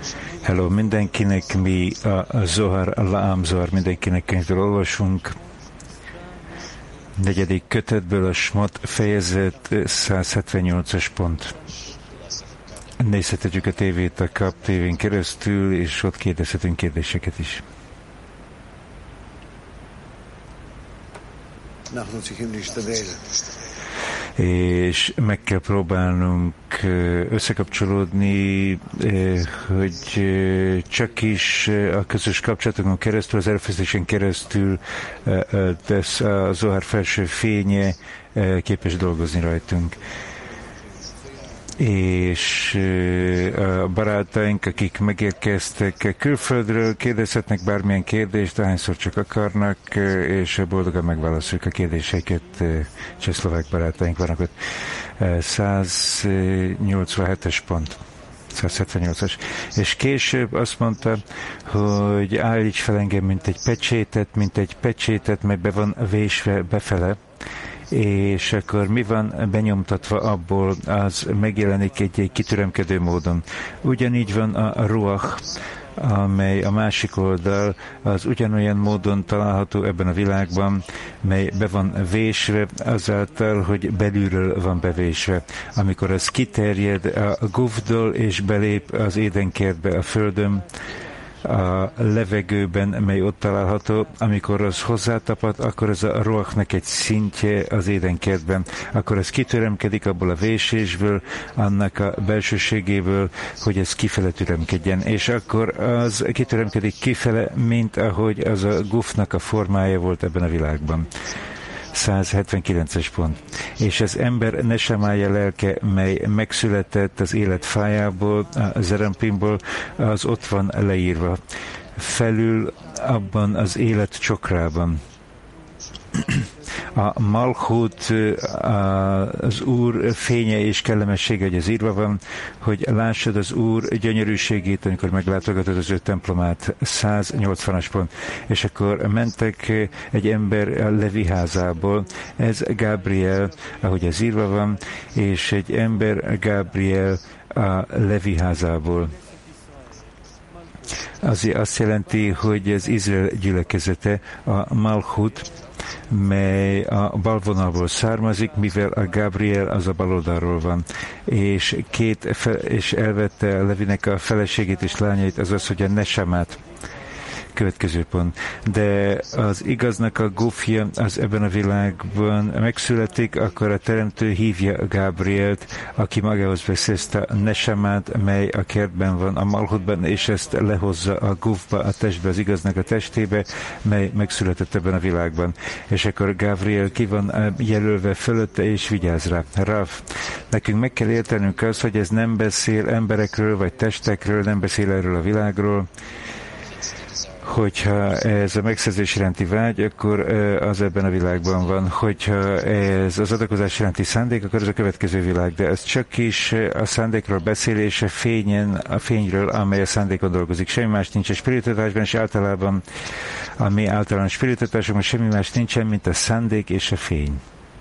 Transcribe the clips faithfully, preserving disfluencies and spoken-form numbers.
Hello mindenkinek, mi a Zohar, a Laam Zohar mindenkinek könyvből olvasunk. Negyedik kötetből a Smot fejezet száz hetvennyolcas pont. Nézhetjük a tévét a Kap tévén keresztül, és ott kérdezhetünk kérdéseket is. És meg kell próbálnunk összekapcsolódni, hogy csak is a közös kapcsolatokon keresztül, az erőfeszítésen keresztül tesz a Zohar felső fénye képes dolgozni rajtunk. És a barátaink, akik megérkeztek külföldről, kérdezhetnek bármilyen kérdést, ahányszor csak akarnak, és boldogan megválaszoljuk a kérdéseiket. Csehszlovák barátaink vannak ott. száz nyolcvanhetes pont. száz hetvennyolcas. És később azt mondta, hogy állíts fel engem, mint egy pecsétet, mint egy pecsétet, mely be van vésve befele, és akkor mi van benyomtatva abból, az megjelenik egy, egy kitüremkedő módon. Ugyanígy van a ruach, amely a másik oldal, az ugyanolyan módon található ebben a világban, mely be van vésve azáltal, hogy belülről van bevésve. Amikor az kiterjed a gufdól és belép az édenkertbe a földön, a levegőben, mely ott található, amikor az hozzátapad, akkor ez a ruachnak egy szintje az édenkertben, akkor ez kitüremkedik abból a vésésből, annak a belsőségéből, hogy ez kifele türemkedjen, és akkor az kitüremkedik kifele, mint ahogy az a gufnak a formája volt ebben a világban. száz hetvenkilences pont. És az ember nesemája lelke, mely megszületett az élet fájából, a zerampimból, az ott van leírva. Felül abban az élet csokrában. A Malchut, az Úr fénye és kellemessége, hogy az írva van, hogy lássad az Úr gyönyörűségét, amikor meglátogatod az ő templomát. száz nyolcvanas pont. És akkor mentek egy ember a Levi házából, ez Gabriel, ahogy az írva van, és egy ember Gabriel a Levi házából. Azért azt jelenti, hogy az Izrael gyülekezete, a Malchut, mely a balvonalból származik, mivel a Gabriel az a baloldalról van, és, két fe- és elvette a Levinek a feleségét és lányait, azaz, hogy a nesamát. Következő pont. De az igaznak a gufja az ebben a világban megszületik, akkor a teremtő hívja Gabrielt, aki magához veszi ezt a nesamát, mely a kertben van, a Malchutban, és ezt lehozza a gufba, a testbe, az igaznak a testébe, mely megszületett ebben a világban. És akkor Gabriel ki van jelölve fölötte, és vigyáz rá. Rav, nekünk meg kell értenünk azt, hogy ez nem beszél emberekről, vagy testekről, nem beszél erről a világról. Hogyha ez a megszerzés iránti vágy, akkor az ebben a világban van. Hogyha ez az adakozás iránti szándék, akkor ez a következő világ. De ez csak is a szándékról beszélése fényen, a fényről, amely a szándékon dolgozik. Semmi más nincs a spiritutásban, és általában a mi általános spiritutásunkban semmi más nincsen, mint a szándék és a fény.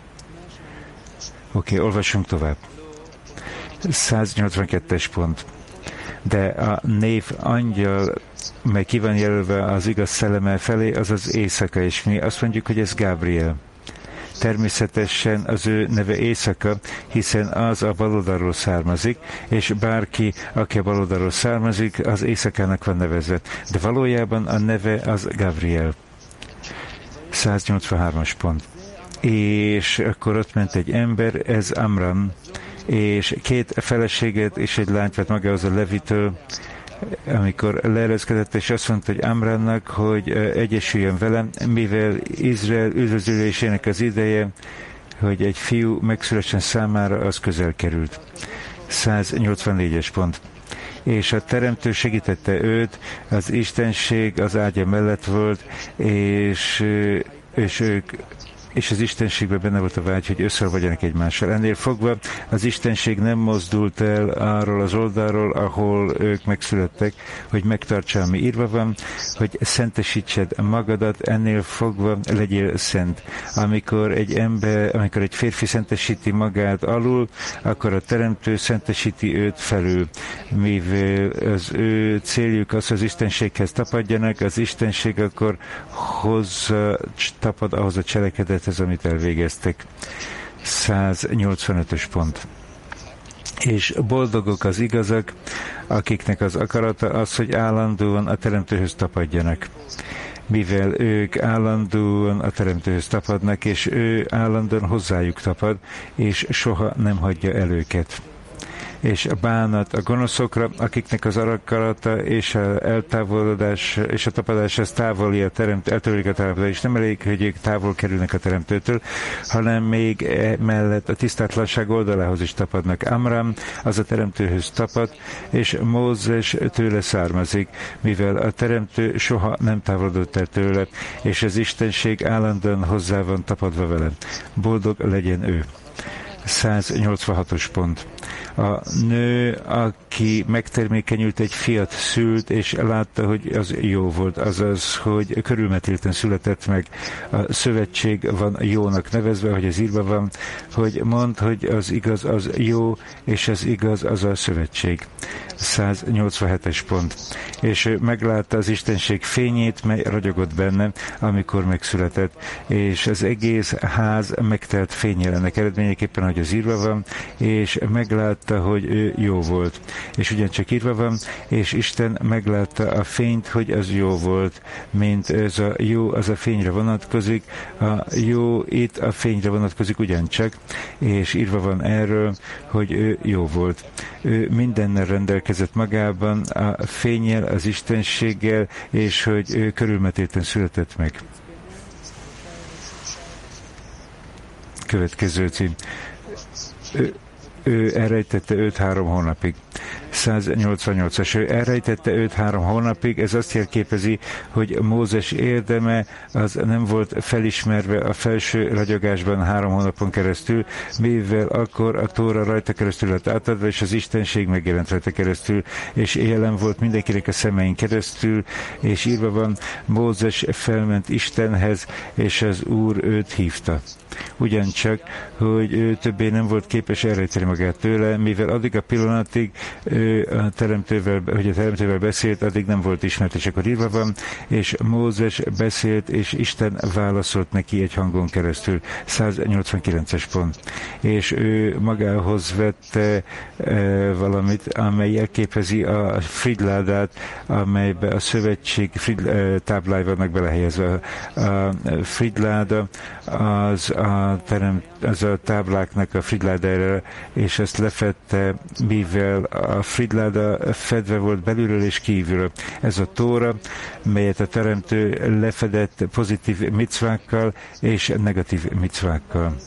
Oké, okay, olvassunk tovább. száz nyolcvankettes pont. De a név angyal, mely ki van jelölve az igaz szelleme felé, az az éjszaka, és mi azt mondjuk, hogy ez Gabriel. Természetesen az ő neve éjszaka, hiszen az a baloldalról származik, és bárki, aki a baloldalról származik, az éjszakának van nevezve. De valójában a neve az Gabriel. száz nyolcvanhármas pont. És akkor ott ment egy ember, ez Amram, és két feleséget és egy lányt vett magához a Levitől, amikor leereszkedett, és azt mondta, hogy Amramnak, hogy egyesüljön velem, mivel Izrael üdvözülésének az ideje, hogy egy fiú megszülessen számára, az közel került. száz nyolcvannégyes pont. És a teremtő segítette őt, az istenség az ágya mellett volt, és, és ők és az Istenségben benne volt a vágy, hogy összeolvadjanak egymással. Ennél fogva az Istenség nem mozdult el arról az oldalról, ahol ők megszülettek, hogy megtartsa, ami írva van, hogy szentesítsed magadat, ennél fogva legyél szent. Amikor egy ember, amikor egy férfi szentesíti magát alul, akkor a Teremtő szentesíti őt felül. Mivel az ő céljuk az, hogy az Istenséghez tapadjanak, az Istenség akkor hozzá tapad ahhoz a cselekedethez, amit elvégeztek. száznyolcvanötös pont. És boldogok az igazak, akiknek az akarata az, hogy állandóan a Teremtőhöz tapadjanak. Mivel ők állandóan a Teremtőhöz tapadnak, és ő állandóan hozzájuk tapad, és soha nem hagyja el őket. És a bánat a gonoszokra, akiknek az akarata és a eltávolodás és a tapadás az távoli a teremtő, eltörlik a teremtőtől, és nem elég, hogy ők távol kerülnek a teremtőtől, hanem még mellett a tisztátlanság oldalához is tapadnak. Amram az a teremtőhöz tapad, és Mózes tőle származik, mivel a teremtő soha nem távolodott el tőle, és az Istenség állandóan hozzá van tapadva vele. Boldog legyen ő. száznyolcvanhatos pont. A nő, aki megtermékenyült, egy fiat szült, és látta, hogy az jó volt, azaz, hogy körülmetélten született meg. A szövetség van jónak nevezve, hogy az írva van, hogy mondd, hogy az igaz az jó, és az igaz az a szövetség. száznyolcvanhetes pont. És ő meglátta az Istenség fényét, mely ragyogott benne, amikor megszületett, és az egész ház megtelt fényjel, ennek eredményeképpen, hogy az írva van, és meglátta, hogy ő jó volt. És ugyancsak írva van, és Isten meglátta a fényt, hogy az jó volt, mint ez a jó, az a fényre vonatkozik, a jó itt a fényre vonatkozik ugyancsak, és írva van erről, hogy ő jó volt. Ő mindennel rendelkezett magában, a fénnyel, az istenséggel, és hogy ő körülmetélten született meg. Következő cím. Ő, ő elrejtette őt három hónapig. száznyolcvannyolcas. Ő elrejtette őt három hónapig, ez azt jelképezi, hogy Mózes érdeme az nem volt felismerve a felső ragyogásban három hónapon keresztül, mivel akkor a Tóra rajta keresztül lett átadva, és az Istenség megjelent rajta keresztül, és jelen volt mindenkinek a szemein keresztül, és írva van, Mózes felment Istenhez, és az Úr őt hívta. Ugyancsak, hogy ő többé nem volt képes elrejteni magát tőle, mivel addig a pillanatig ő a teremtővel, hogy a teremtővel beszélt, addig nem volt ismert, és akkor írva van, és Mózes beszélt, és Isten válaszolt neki egy hangon keresztül. száznyolcvankilences pont. És ő magához vette e, valamit, amely jelképezi a fridládát, amelybe a szövetség frid, e, táblái vannak belehelyezve. A fridláda az a, terem, az a tábláknak a fridládára, és ezt lefette, mivel a fridláda fedve volt belülről és kívülről. Ez a Tóra, melyet a teremtő lefedett pozitív micvákkal és negatív micvákkal.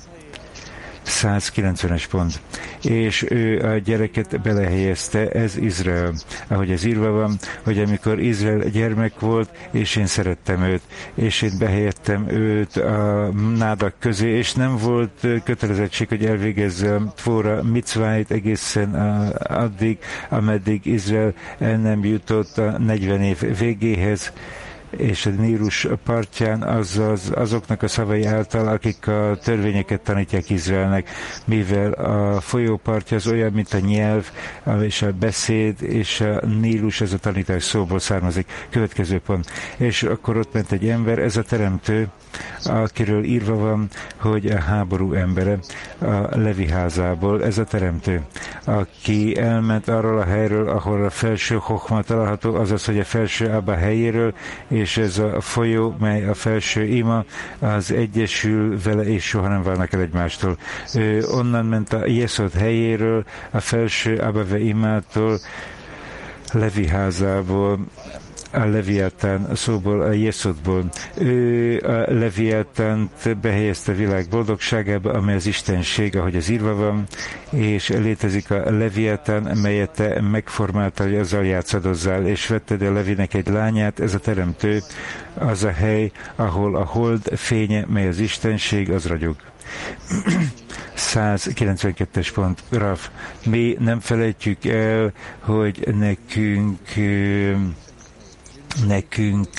százkilencvenes pont. És ő a gyereket belehelyezte, ez Izrael. Ahogy ez írva van, hogy amikor Izrael gyermek volt, és én szerettem őt, és én behelyeztem őt a nádak közé, és nem volt kötelezettség, hogy elvégezze a Tóra micváit egészen addig, ameddig Izrael nem jutott a negyven év végéhez, és a Nílus partján azaz, azoknak a szavai által, akik a törvényeket tanítják Izraelnek, mivel a folyópartja az olyan, mint a nyelv, és a beszéd, és a Nílus, ez a tanítás szóból származik. Következő pont. És akkor ott ment egy ember, ez a teremtő, akiről írva van, hogy a háború embere, a Levi házából, ez a teremtő, aki elment arról a helyről, ahol a felső Hochma található, azaz, hogy a felső Abba helyéről, és ez a folyó, mely a felső ima, az egyesül vele, és soha nem válnak el egymástól. Ő onnan ment a Jeszod helyéről, a felső Abba ve imától, Levi házából, a Leviatán szóból, a Jeszodból. Ő a Leviatánt behelyezte a világ boldogságába, amely az istenség, ahogy az írva van, és létezik a Leviatán, melyet te megformáltál, hogy azzal játszadozzál, és vetted a Levinek egy lányát, ez a teremtő, az a hely, ahol a hold fénye, mely az istenség, az ragyog. százkilencvenkettes pont. Raf, mi nem felejtjük el, hogy nekünk nekünk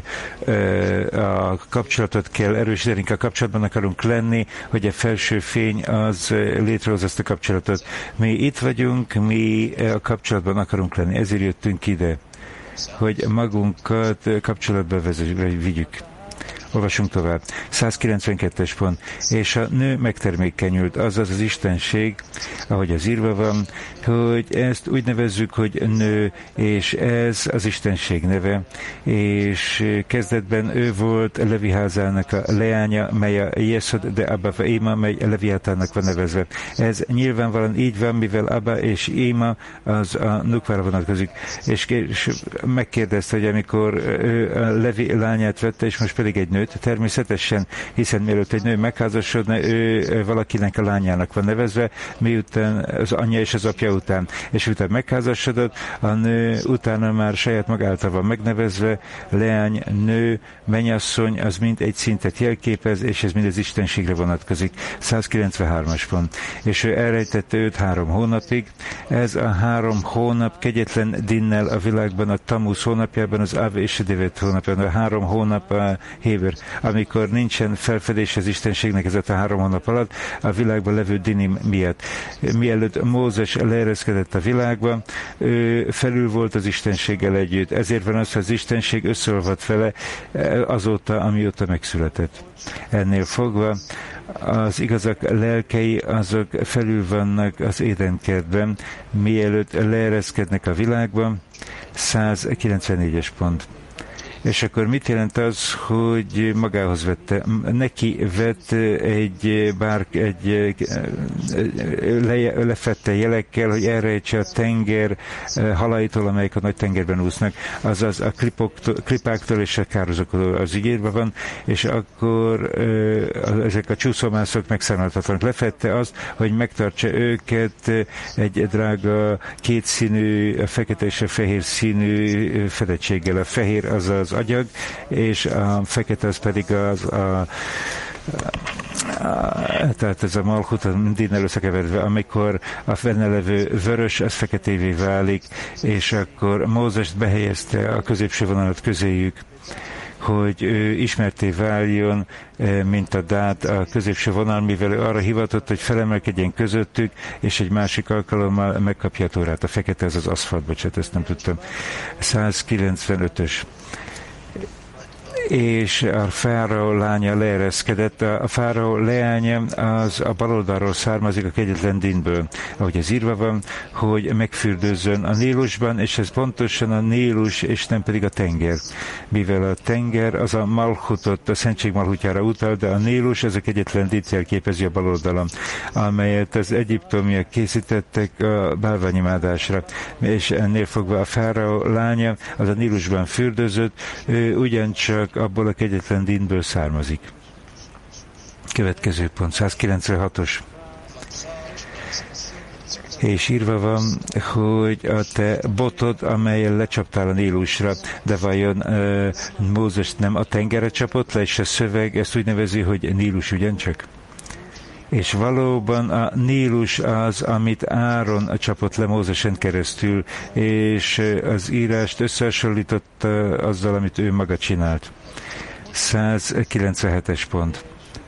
a kapcsolatot kell erősíteni, a kapcsolatban akarunk lenni, hogy a felső fény az létrehoz ezt a kapcsolatot. Mi itt vagyunk, mi a kapcsolatban akarunk lenni, ezért jöttünk ide, hogy magunkat kapcsolatba vigyük. Olvasunk tovább. százkilencvenkettes pont. És a nő megtermékenyült, azaz az istenség, ahogy az írva van, hogy ezt úgy nevezzük, hogy nő, és ez az istenség neve, és kezdetben ő volt Levi házának a leánya, mely a Jeszod de Abba ve Éma, mely Leviátának van nevezve. Ez nyilvánvalóan így van, mivel Abba és Éma az a nukvára vonatkozik. És, és megkérdezte, hogy amikor ő a Levi lányát vette, és most pedig egy nő, természetesen, hiszen mielőtt egy nő megházasodna, ő valakinek a lányának van nevezve, miután az anyja és az apja után. És utána megházasodott, a nő utána már saját magáltal van megnevezve, leány, nő, mennyasszony, az mind egy szintet jelképez, és ez mind az istenségre vonatkozik. százkilencvenhármas pont. És ő elrejtette őt három hónapig. Ez a három hónap kegyetlen dinnel a világban, a Tammuz hónapjában, az Áv és a Devet hónapjában, a három hónap a Héber. Amikor nincsen felfedés az istenségnek ez a három hónap alatt, a világban levő dinim miatt. Mielőtt Mózes leereszkedett a világba, ő felül volt az istenséggel együtt. Ezért van az, hogy az istenség összeolvadt vele azóta, amióta megszületett. Ennél fogva az igazak lelkei azok felül vannak az édenkertben, mielőtt leereszkednek a világban. százkilencvennégyes pont. És akkor mit jelent az, hogy magához vette? Neki vett egy bárk, egy le, lefette jelekkel, hogy elrejtse a tenger halaitól, amelyek a nagy tengerben úsznak, azaz a klipoktól, klipáktól és a kározoktól az ígérve van, és akkor ezek a csúszómászok megszámolhatatlanak. Lefette azt, hogy megtartsa őket egy drága kétszínű, a fekete és a fehér színű fedettséggel. A fehér az az agyag, és a fekete az pedig az a, a, a tehát ez a malchut mindig összekeverve, amikor a benne levő vörös, az feketévé válik, és akkor Mózest behelyezte a középső vonalat közéjük, hogy ő ismerté váljon, mint a dát a középső vonal, mivel ő arra hivatott, hogy felemelkedjen közöttük, és egy másik alkalommal megkapja a Tórát. A fekete az az aszfalt, bocsánat, ezt nem tudtam. százkilencvenötös. És a fáraó lánya leereszkedett. A fáraó leánya az a baloldalról származik, a kegyetlen dinből, ahogy ez írva van, hogy megfürdőzzön a Nílusban, és ez pontosan a Nílus, és nem pedig a tenger. Mivel a tenger az a Malchutot, a Szentség Malchutjára utal, de a Nílus ez a kegyetlen dint jelképezi a baloldalon, amelyet az egyiptomiak készítettek a bálványimádásra, és ennél fogva a fáraó lánya az a Nílusban fürdőzött, ő ugyancsak abból a kegyetlen dínből származik. Következő pont, százkilencvenhatos. És írva van, hogy a te botod, amelyen lecsaptál a Nílusra, de vajon uh, Mózes nem a tengerre csapott le, és a szöveg ezt úgy nevezi, hogy Nílus ugyancsak? És valóban a Nílus az, amit Áron csapott le Mózesen keresztül, és az írást összehasonlította azzal, amit ő maga csinált. százkilencvenhetes pont.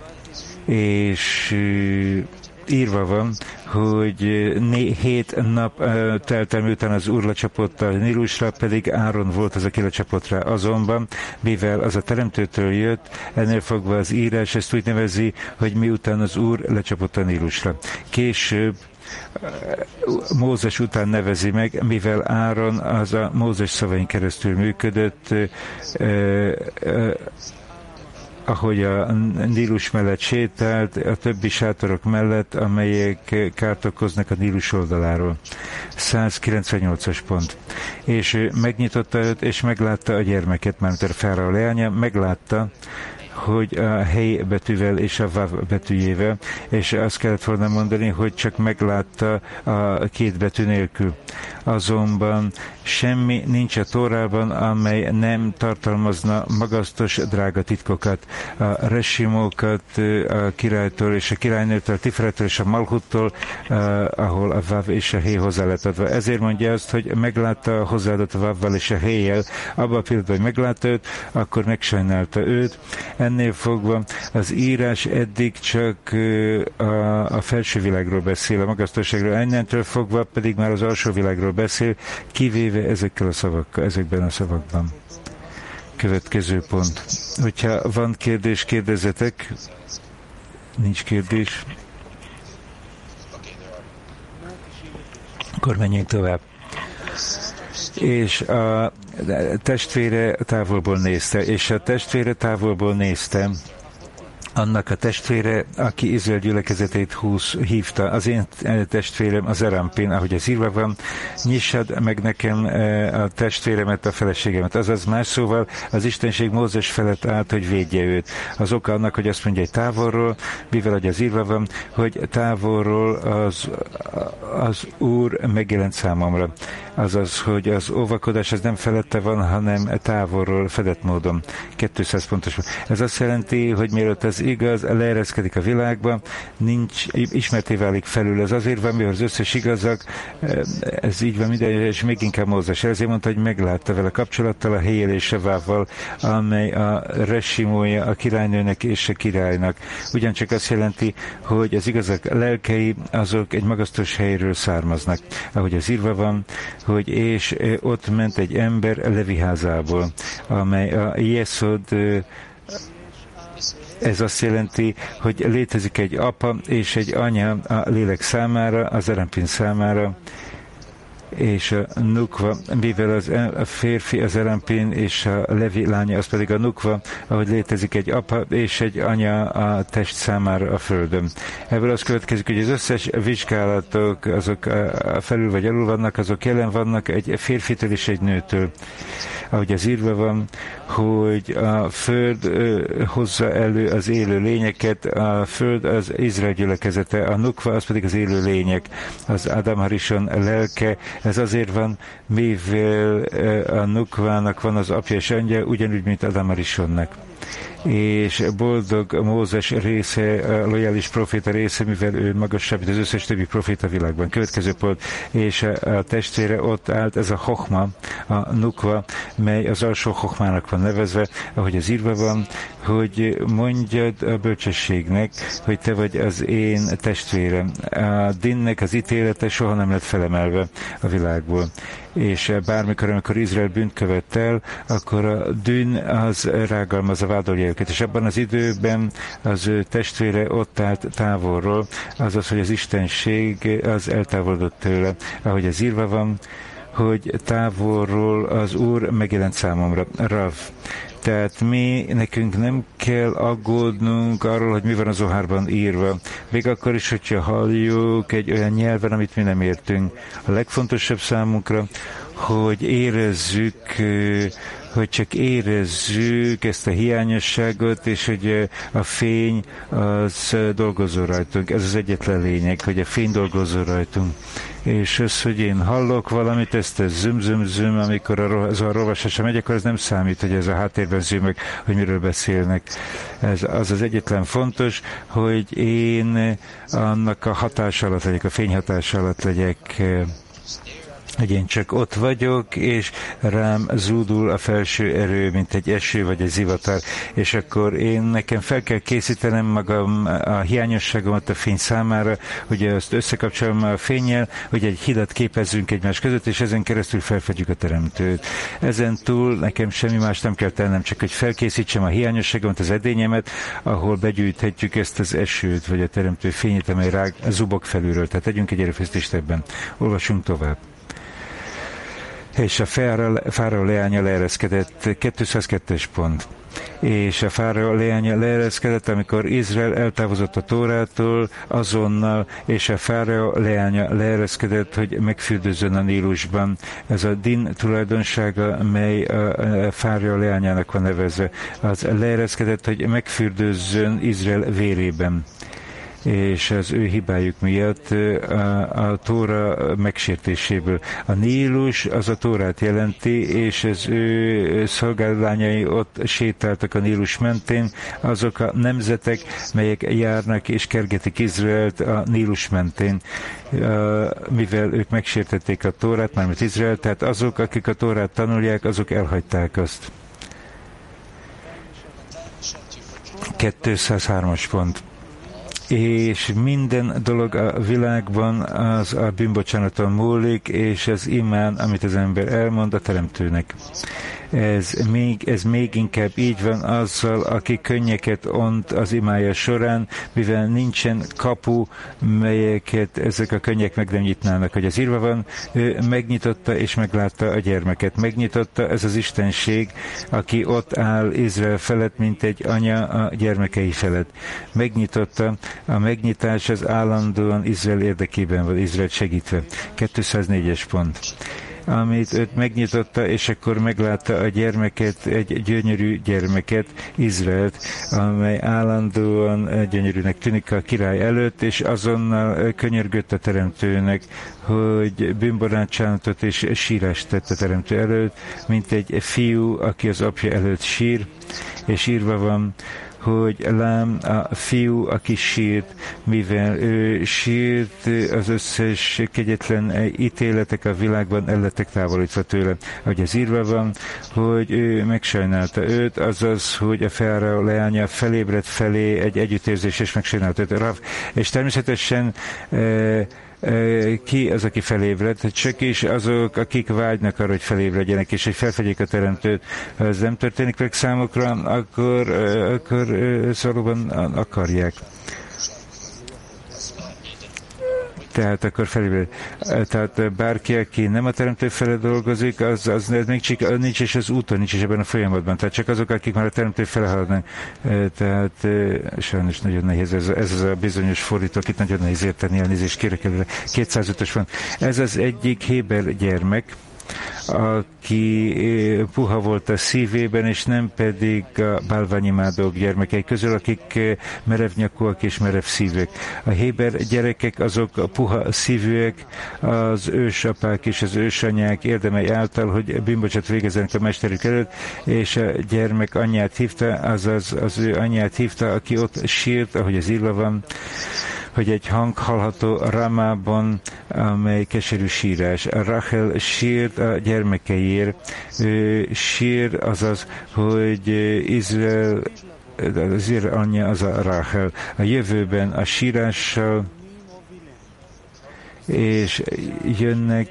És írva van, hogy hét nap telt el, miután az Úr lecsapott a Nílusra, pedig Áron volt az, aki lecsapott rá. Azonban, mivel az a teremtőtől jött, ennél fogva az írás ezt úgy nevezi, hogy miután az Úr lecsapott a Nílusra. Később Mózes után nevezi meg, mivel Áron az a Mózes szavain keresztül működött, ahogy a Nílus mellett sétált, a többi sátorok mellett, amelyek kárt okoznak a Nílus oldaláról. száz kilencvennyolcas pont. És ő megnyitotta őt, és meglátta a gyermeket, mármint a Fáraó leánya, meglátta, hogy a hely betűvel és a vav betűjével, és azt kellett volna mondani, hogy csak meglátta a két betű nélkül. Azonban semmi nincs a Tórában, amely nem tartalmazna magasztos drága titkokat. A resimókat a királytól és a királynőtől, a Tifrettől és a Malhuttól, ahol a vav és a hely hozzá lett adva. Ezért mondja azt, hogy meglátta a hozzáadott vavval és a helyjel, abban a pillanatban, hogy meglátta őt, akkor megsajnálta őt. Ennél fogva az írás eddig csak a, a felső világról beszél, a magasztosságról, ennentől fogva pedig már az alsó világról beszél, kivéve ezekkel a szavakkal, ezekben a szavakban. Következő pont. Hogyha van kérdés, kérdezzetek. Nincs kérdés. Akkor menjünk tovább. És a testvére távolból nézte, és a testvére távolból nézte, annak a testvére, aki Izrael gyülekezetét húsz, hívta, az én testvérem az Erampin, ahogy az írva van, nyissad meg nekem a testvéremet, a feleségemet. Azaz más szóval az Istenség Mózes felett állt, hogy védje őt. Az oka annak, hogy azt mondja, hogy távolról, mivel hogy az írva van, hogy távolról az, az Úr megjelent számomra. Azaz, hogy az óvakodás az nem felette van, hanem távolról, fedett módon. kétszáz pontos. Ez azt jelenti, hogy mielőtt az igaz leereszkedik a világba, nincs, ismerté válik felül. Ez azért van, mivel az összes igazak, ez így van minden, és még inkább Mózes. Ezért mondta, hogy meglátta vele kapcsolattal a helyel és a vával, amely a resimója a királynőnek és a királynak. Ugyancsak azt jelenti, hogy az igazak lelkei, azok egy magasztos helyről származnak. Ahogy az írva van, hogy és ott ment egy ember Levi házából, amely a Jeszod. Ez azt jelenti, hogy létezik egy apa és egy anya a lélek számára, az Erampin számára, és a Nukva, mivel az, a férfi az Erampin és a Levi lánya, az pedig a Nukva, ahogy létezik egy apa és egy anya a test számára a földön. Ebből az következik, hogy az összes vizsgálatok, azok felül vagy alul vannak, azok jelen vannak egy férfitől és egy nőtől. Ahogy az írva van, hogy a föld hozza elő az élő lényeket, a föld az Izrael gyülekezete, a Nukva az pedig az élő lények, az Adam Harishon lelke. Ez azért van, mivel a Nukvának van az apja és anyja, ugyanúgy, mint Adam Harishonnak. És boldog Mózes része, a lojális proféta része, mivel ő magasabb, mint az összes többi proféta világban. Következő pont, és a testvére ott állt, ez a Hochma, a Nukva, mely az alsó Hochmának van nevezve, ahogy az írva van, hogy mondjad a bölcsességnek, hogy te vagy az én testvérem. A dinnek az ítélete soha nem lett felemelve a világból. És bármikor, amikor Izrael bűnt követ el, akkor a dűn az rágalmazza, vádolja őket. És abban az időben az ő testvére ott állt távolról, azaz, hogy az istenség az eltávolodott tőle. Ahogy az írva van, hogy távolról az Úr megjelent számomra. Rav. Tehát mi, nekünk nem kell aggódnunk arról, hogy mi van a Zohárban írva. Még akkor is, hogyha halljuk egy olyan nyelven, amit mi nem értünk. A legfontosabb számunkra, hogy érezzük, hogy csak érezzük ezt a hiányosságot, és hogy a fény az dolgozó rajtunk. Ez az egyetlen lényeg, hogy a fény dolgozó rajtunk. És az, hogy én hallok valamit, ezt a züm-züm-züm, amikor az a rovasásra megy, akkor ez nem számít, hogy ez a háttérben zümök, hogy miről beszélnek. Ez az az egyetlen fontos, hogy én annak a hatás alatt legyek, a fényhatás alatt legyek, hogy én csak ott vagyok, és rám zúdul a felső erő, mint egy eső vagy egy zivatar, és akkor én nekem fel kell készítenem magam a hiányosságomat a fény számára, hogy azt összekapcsolom a fénnyel, hogy egy hidat képezzünk egymás között, és ezen keresztül felfedjük a teremtőt. Ezen túl nekem semmi más nem kell tennem, csak hogy felkészítsem a hiányosságomat, az edényemet, ahol begyűjthetjük ezt az esőt, vagy a teremtő fényét, amely rá zubog felülről. Tehát tegyünk egy erőfeszítést ebben. Olvasunk tovább. és a fáraó leánya leereszkedett, kétszázkettes pont. És a fáraó leánya leereszkedett, amikor Izrael eltávozott a Tórától azonnal, és a fáraó leánya leereszkedett, hogy megfürdőzzön a Nílusban. Ez a din tulajdonsága, mely a fáraó leányának van nevezve. Az leereszkedett, hogy megfürdőzzön Izrael vérében. És az ő hibájuk miatt a, a Tóra megsértéséből. A Nílus az a Tórát jelenti, és az ő szolgálólányai ott sétáltak a Nílus mentén, azok a nemzetek, melyek járnak és kergetik Izraelt a Nílus mentén, mivel ők megsértették a Tórát, mármint Izrael, tehát azok, akik a Tórát tanulják, azok elhagyták azt. kétszázhármas pont. És minden dolog a világban az a bűnbocsánaton múlik, és az imán, amit az ember elmond a teremtőnek. Ez még, ez még inkább így van azzal, aki könnyeket ont az imája során, mivel nincsen kapu, melyeket ezek a könnyek meg nem nyitnának. Hogy az írva van, ő megnyitotta és meglátta a gyermeket. Megnyitotta, ez az Istenség, aki ott áll Izrael felett, mint egy anya a gyermekei felett. Megnyitotta, a megnyitás az állandóan Izrael érdekében van, Izrael segítve. kétszáznégyes pont. Amit őt megnyitotta, és akkor meglátta a gyermeket, egy gyönyörű gyermeket, Izraelt, amely állandóan gyönyörűnek tűnik a király előtt, és azonnal könyörgött a teremtőnek, hogy bűnbocsánatot és sírást tett a teremtő előtt, mint egy fiú, aki az apja előtt sír, és írva van, hogy lám a fiú, aki sírt, mivel ő sírt, az összes kegyetlen ítéletek a világban el lettek távolítva tőle. Ahogy az írva van, hogy ő megsajnálta őt, azaz, hogy a fáraó leánya felébredt felé egy együttérzés, és megsajnálta őt. Rav. És természetesen e, ki az, aki felébred, csak is azok, akik vágynak arra, hogy felébredjenek, és hogy felfedjék a teremtőt. Ha ez nem történik meg számukra, akkor, akkor szóvalóban akarják. Tehát akkor felébred. Tehát bárki, aki nem a teremtő fele dolgozik, az, az még csak nincs is az úton, nincs is ebben a folyamatban. Tehát csak azok, akik már a teremtő fele haladnak. Tehát sajnos nagyon nehéz ez, ez az a bizonyos fordító, akit nagyon nehéz érteni, elnézést kérek előre. kétszázötös van. Ez az egyik héber gyermek, aki puha volt a szívében, és nem pedig a bálványimádók gyermekei közül, akik merevnyakúak és merev szívűek. A héber gyerekek azok a puha szívűek, az ősapák és az ősanyák érdemei által, hogy bűnbocsát végezzenek a mesterük előtt, és a gyermek anyját hívta, azaz az ő anyját hívta, aki ott sírt, ahogy az írva van, hogy egy hang hallható Ramában, amely keserű sírás. Rachel sírt a gyermekeiért. Ő sír, azaz, hogy Izrael, az Izrael anyja az a Rachel. A jövőben a sírással, és jönnek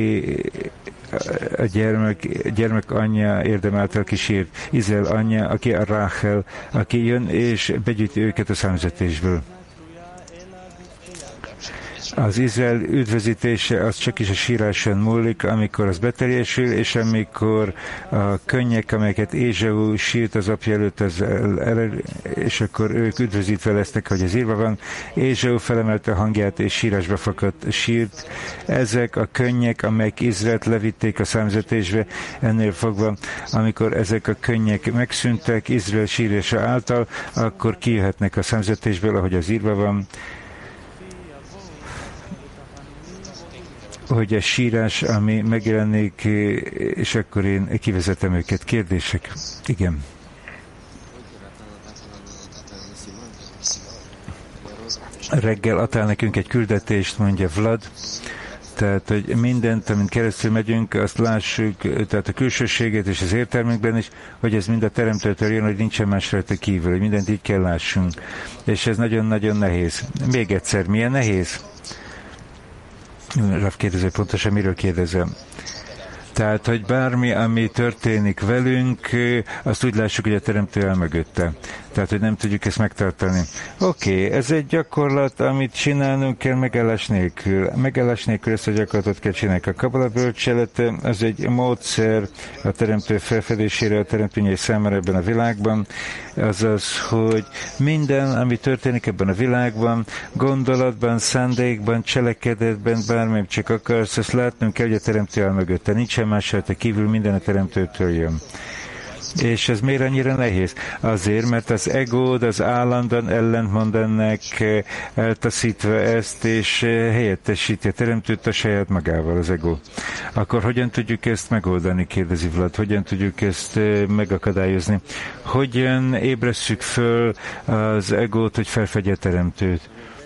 a gyermek, gyermek anyja érdemáltal kísért. Izrael anyja, aki a Rachel, aki jön és begyűjti őket a számüzetésből. Az Izrael üdvözítése az csak is a síráson múlik, amikor az beteljesül, és amikor a könnyek, amelyeket Ézsau sírt az apja előtt, az el, és akkor ők üdvözítve lesznek, hogy az írva van. Ézsau felemelte a hangját, és sírásba fakadt sírt. Ezek a könnyek, amelyek Izraelt levitték a számüzetésbe, ennél fogva, amikor ezek a könnyek megszűntek Izrael sírása által, akkor kijöhetnek a számüzetésből, ahogy az írva van, hogy a sírás, ami megjelenik, és akkor én kivezetem őket. Kérdések? Igen. Reggel adtál nekünk egy küldetést, mondja Vlad, tehát, hogy mindent, amint keresztül megyünk, azt lássuk, tehát a külsőséget és az értelmünkben is, hogy ez mind a teremtőtől jön, hogy nincsen más rajta kívül, hogy mindent így kell lássunk. És ez nagyon-nagyon nehéz. Még egyszer, milyen nehéz? Rav kérdező, pontosan miről kérdezem? Tehát, hogy bármi, ami történik velünk, azt úgy lássuk, hogy a teremtő el mögötte. Tehát, hogy nem tudjuk ezt megtartani. Oké, okay, ez egy gyakorlat, amit csinálnunk kell megállás nélkül. Megállás nélkül ezt a gyakorlatot kell csinálni. A Kabala bölcselete az egy módszer a teremtő felfedésére, a teremtőnyei számára ebben a világban, azaz, hogy minden, ami történik ebben a világban, gondolatban, szándékban, cselekedetben, bármelyik csak akarsz, ezt látnunk kell, hogy a teremtő áll mögötte. Nincsen más rajta kívül, minden a teremtőtől jön. És ez miért annyira nehéz? Azért, mert az egód az állandóan ellentmond ennek, eltaszítva ezt, és helyettesíti a teremtőt a saját magával, az ego. Akkor hogyan tudjuk ezt megoldani, kérdezi Vlad, hogyan tudjuk ezt megakadályozni? Hogyan ébresszük föl az egót, hogy felfedje a teremtőt?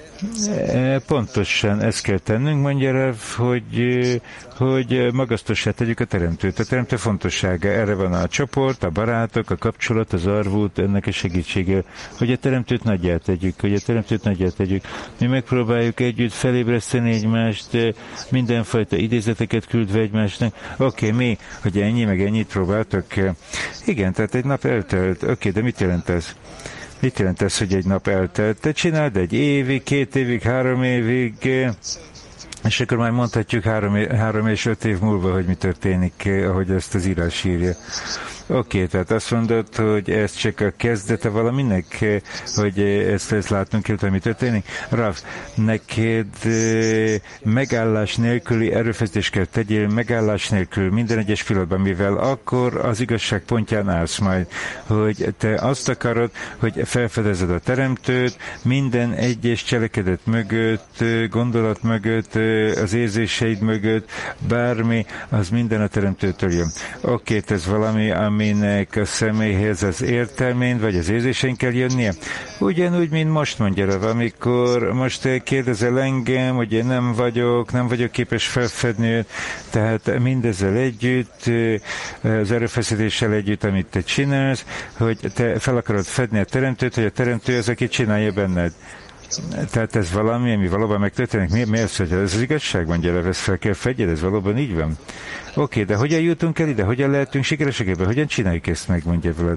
Pontosan ezt kell tennünk, mondja Rav, hogy, hogy magasztossá tegyük a teremtőt. A teremtő fontossága, erre van a csoport, a barátok, a kapcsolat, az arvút, ennek a segítsége, hogy a teremtőt nagyját tegyük, hogy a teremtőt nagyját tegyük. Mi megpróbáljuk együtt felébreszteni egymást, mindenfajta idézeteket küldve egymásnak. Oké, okay, mi, hogy ennyi, meg ennyit próbáltok? Igen, tehát egy nap eltelt. Oké, okay, de mit jelent ez? Mit jelent ez, hogy egy nap eltelt? Te csináld egy évig, két évig, három évig, és akkor már mondhatjuk három, három és öt év múlva, hogy mi történik, ahogy ezt az írás írja. Oké, okay, tehát azt mondod, hogy ez csak a kezdete valaminek, hogy ezt, ezt látunk kell, hogy mi történik? Rav, neked megállás nélküli erőfeszítést kell tegyél, megállás nélkül minden egyes pillanatban, mivel akkor az igazság pontján állsz majd, hogy te azt akarod, hogy felfedezed a teremtőt, minden egyes cselekedet mögött, gondolat mögött, az érzéseid mögött, bármi, az minden a teremtőtől jön. Oké, okay, ez valami, aminek a személyhez az értelmén, vagy az érzésein kell jönnie. Ugyanúgy, mint most mondja Rav, amikor most kérdezel engem, hogy én nem vagyok, nem vagyok képes felfedni, tehát mindezzel együtt, az erőfeszítéssel együtt, amit te csinálsz, hogy te fel akarod fedni a teremtőt, hogy a teremtő az, aki csinálja benned. Tehát ez valami, ami valóban megtörténik. Mi, mi az, hogy ez az igazság, mondja Rav, ezt fel kell fedjed, ez valóban így van. Oké, okay, de hogyan jutunk el ide? Hogyan lehetünk sikeresek ebben? Hogyan csináljuk ezt meg, mondja veled?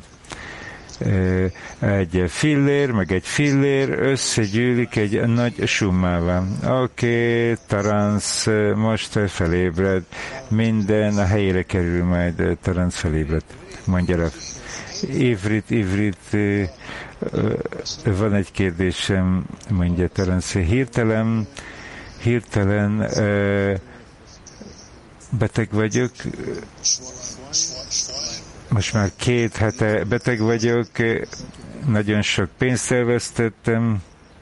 Egy fillér, meg egy fillér összegyűlik egy nagy summává. Oké, okay, Taranc most felébred, minden a helyére kerül majd, Taranc felébred, mondja Rav. Ivrit, Ivrit, van egy kérdésem, mondja Taranc, hirtelen, hirtelen beteg vagyok, most már két hete beteg vagyok, nagyon sok pénzt elvesztettem.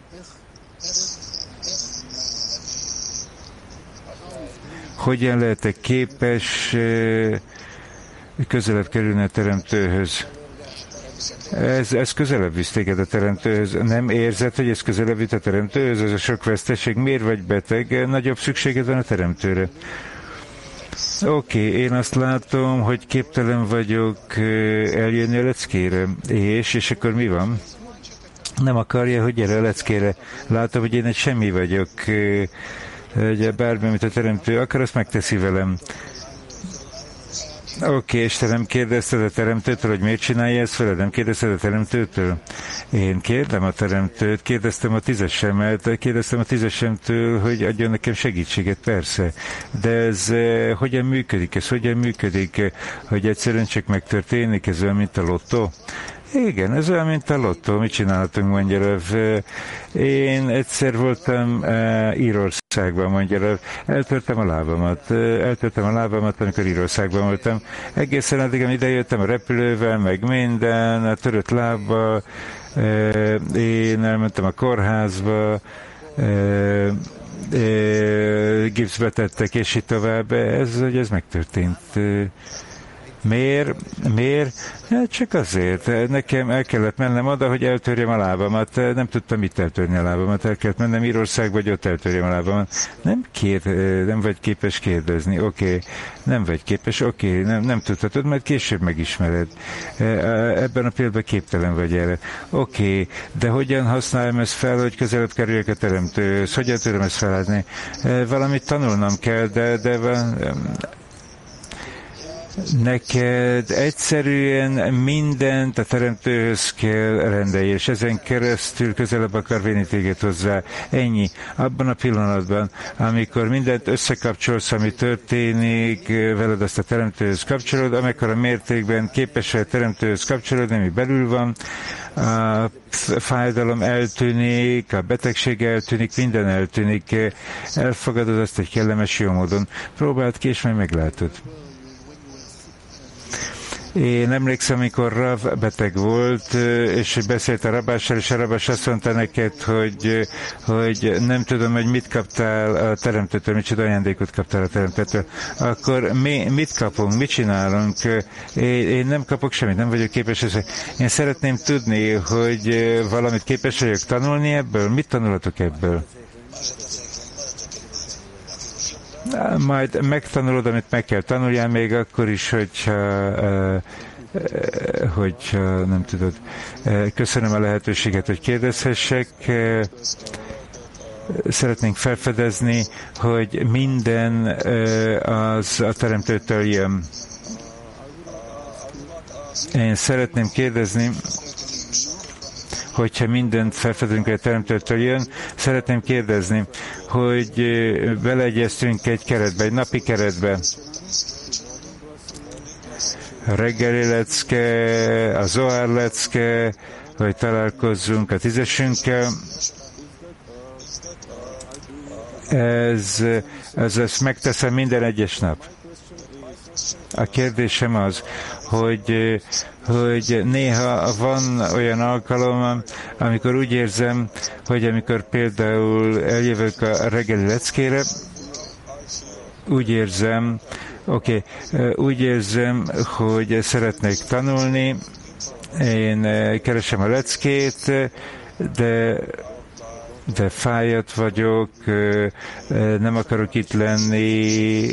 Hogyan lehetek képes közelebb kerülni a teremtőhöz? Ez, ez közelebb visz téged a teremtőhöz. Nem érzed, hogy ez közelebb visz a teremtőhöz? Ez a sok veszteség. Miért vagy beteg? Nagyobb szükséged van a teremtőre. Oké, okay, én azt látom, hogy képtelen vagyok eljönni a leckére. És, és akkor mi van? Nem akarja, hogy gyere a leckére. Látom, hogy én egy semmi vagyok. Ugye bármi, amit a teremtő akar, azt megteszi velem. Oké, okay, és te nem kérdezted a teremtőtől, hogy miért csinálja ezt veled? Nem kérdezted a teremtőtől? Én kérdem a teremtőt, kérdeztem a tízesemet, kérdeztem a tízesemtől, hogy adjon nekem segítséget, persze. De ez eh, hogyan működik? Ez hogyan működik? Hogy egyszerűen csak megtörténik? Ez olyan, mint a lottó? Igen, ez olyan, mint a lottó. Mit csinálhatunk, mondja Rav? Én egyszer voltam uh, Írországban, mondja Rav. Eltörtem a lábamat. Eltörtem a lábamat, amikor Írországban voltam. Egészen addig, amíg idejöttem a repülővel, meg minden, a törött lábba. Uh, én elmentem a kórházba, uh, uh, gipszbe tettek, és így tovább. Ez, hogy ez megtörtént. Uh, Miért? Miért? Hát csak azért. Nekem el kellett mennem oda, hogy eltörjem a lábamat. Nem tudtam mit eltörni a lábamat. El kellett mennem Írországba, hogy ott eltörjem a lábamat. Nem, kér, nem vagy képes kérdezni. Oké. Okay. Nem vagy képes. Oké. Okay. Nem, nem tudhatod, majd később megismered. Ebben a pillanatban képtelen vagy erre. Oké. Okay. De hogyan használjam ezt fel, hogy közelebb kerüljek a teremtőhöz? Hogyan tudom ezt feladni? Valamit tanulnom kell, de, de van... neked egyszerűen mindent a teremtőhöz kell rendelni, és ezen keresztül közelebb akar vinni téged hozzá. Ennyi. Abban a pillanatban, amikor mindent összekapcsolsz, ami történik, veled azt a teremtőhöz kapcsolod, amekkora mértékben képes a teremtőhöz kapcsolódni, ami belül van, a fájdalom eltűnik, a betegség eltűnik, minden eltűnik. Elfogadod azt egy kellemes jó módon. Próbáld ki, és majd meglátod. Én emlékszem, amikor Rav beteg volt, és beszélt a rabással, és a rabás azt mondta neked, hogy, hogy nem tudom, hogy mit kaptál a teremtőtől, micsoda ajándékot kaptál a teremtőtől. Akkor mi mit kapunk, mit csinálunk? Én, én nem kapok semmit, nem vagyok képes ezzel. Én szeretném tudni, hogy valamit képes vagyok tanulni ebből. Mit tanulhatok ebből? Majd megtanulod, amit meg kell tanuljál, még akkor is, hogyha, hogyha nem tudod. Köszönöm a lehetőséget, hogy kérdezhessek. Szeretnénk felfedezni, hogy minden az a teremtőtől jön. Én szeretném kérdezni, hogyha mindent felfedezünk, hogy a teremtőtől jön, szeretném kérdezni, hogy beleegyeztünk egy keretbe, egy napi keretbe. A reggeli lecke, a Zohar lecke, hogy találkozzunk a tízesünkkel. Ez, ez ezt megteszem minden egyes nap. A kérdésem az, hogy, hogy néha van olyan alkalom, amikor úgy érzem, hogy amikor például eljövök a reggeli leckére, úgy érzem, oké, okay, úgy érzem, hogy szeretnék tanulni, én keresem a leckét, de de fájat vagyok, nem akarok itt lenni,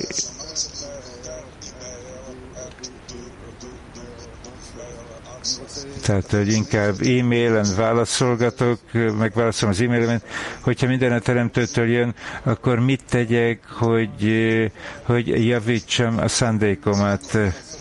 tehát, hogy inkább e-mailen válaszolgatok, megválaszolom az e-mailemet, hogyha minden a teremtőtől jön, akkor mit tegyek, hogy, hogy javítsam a szándékomat.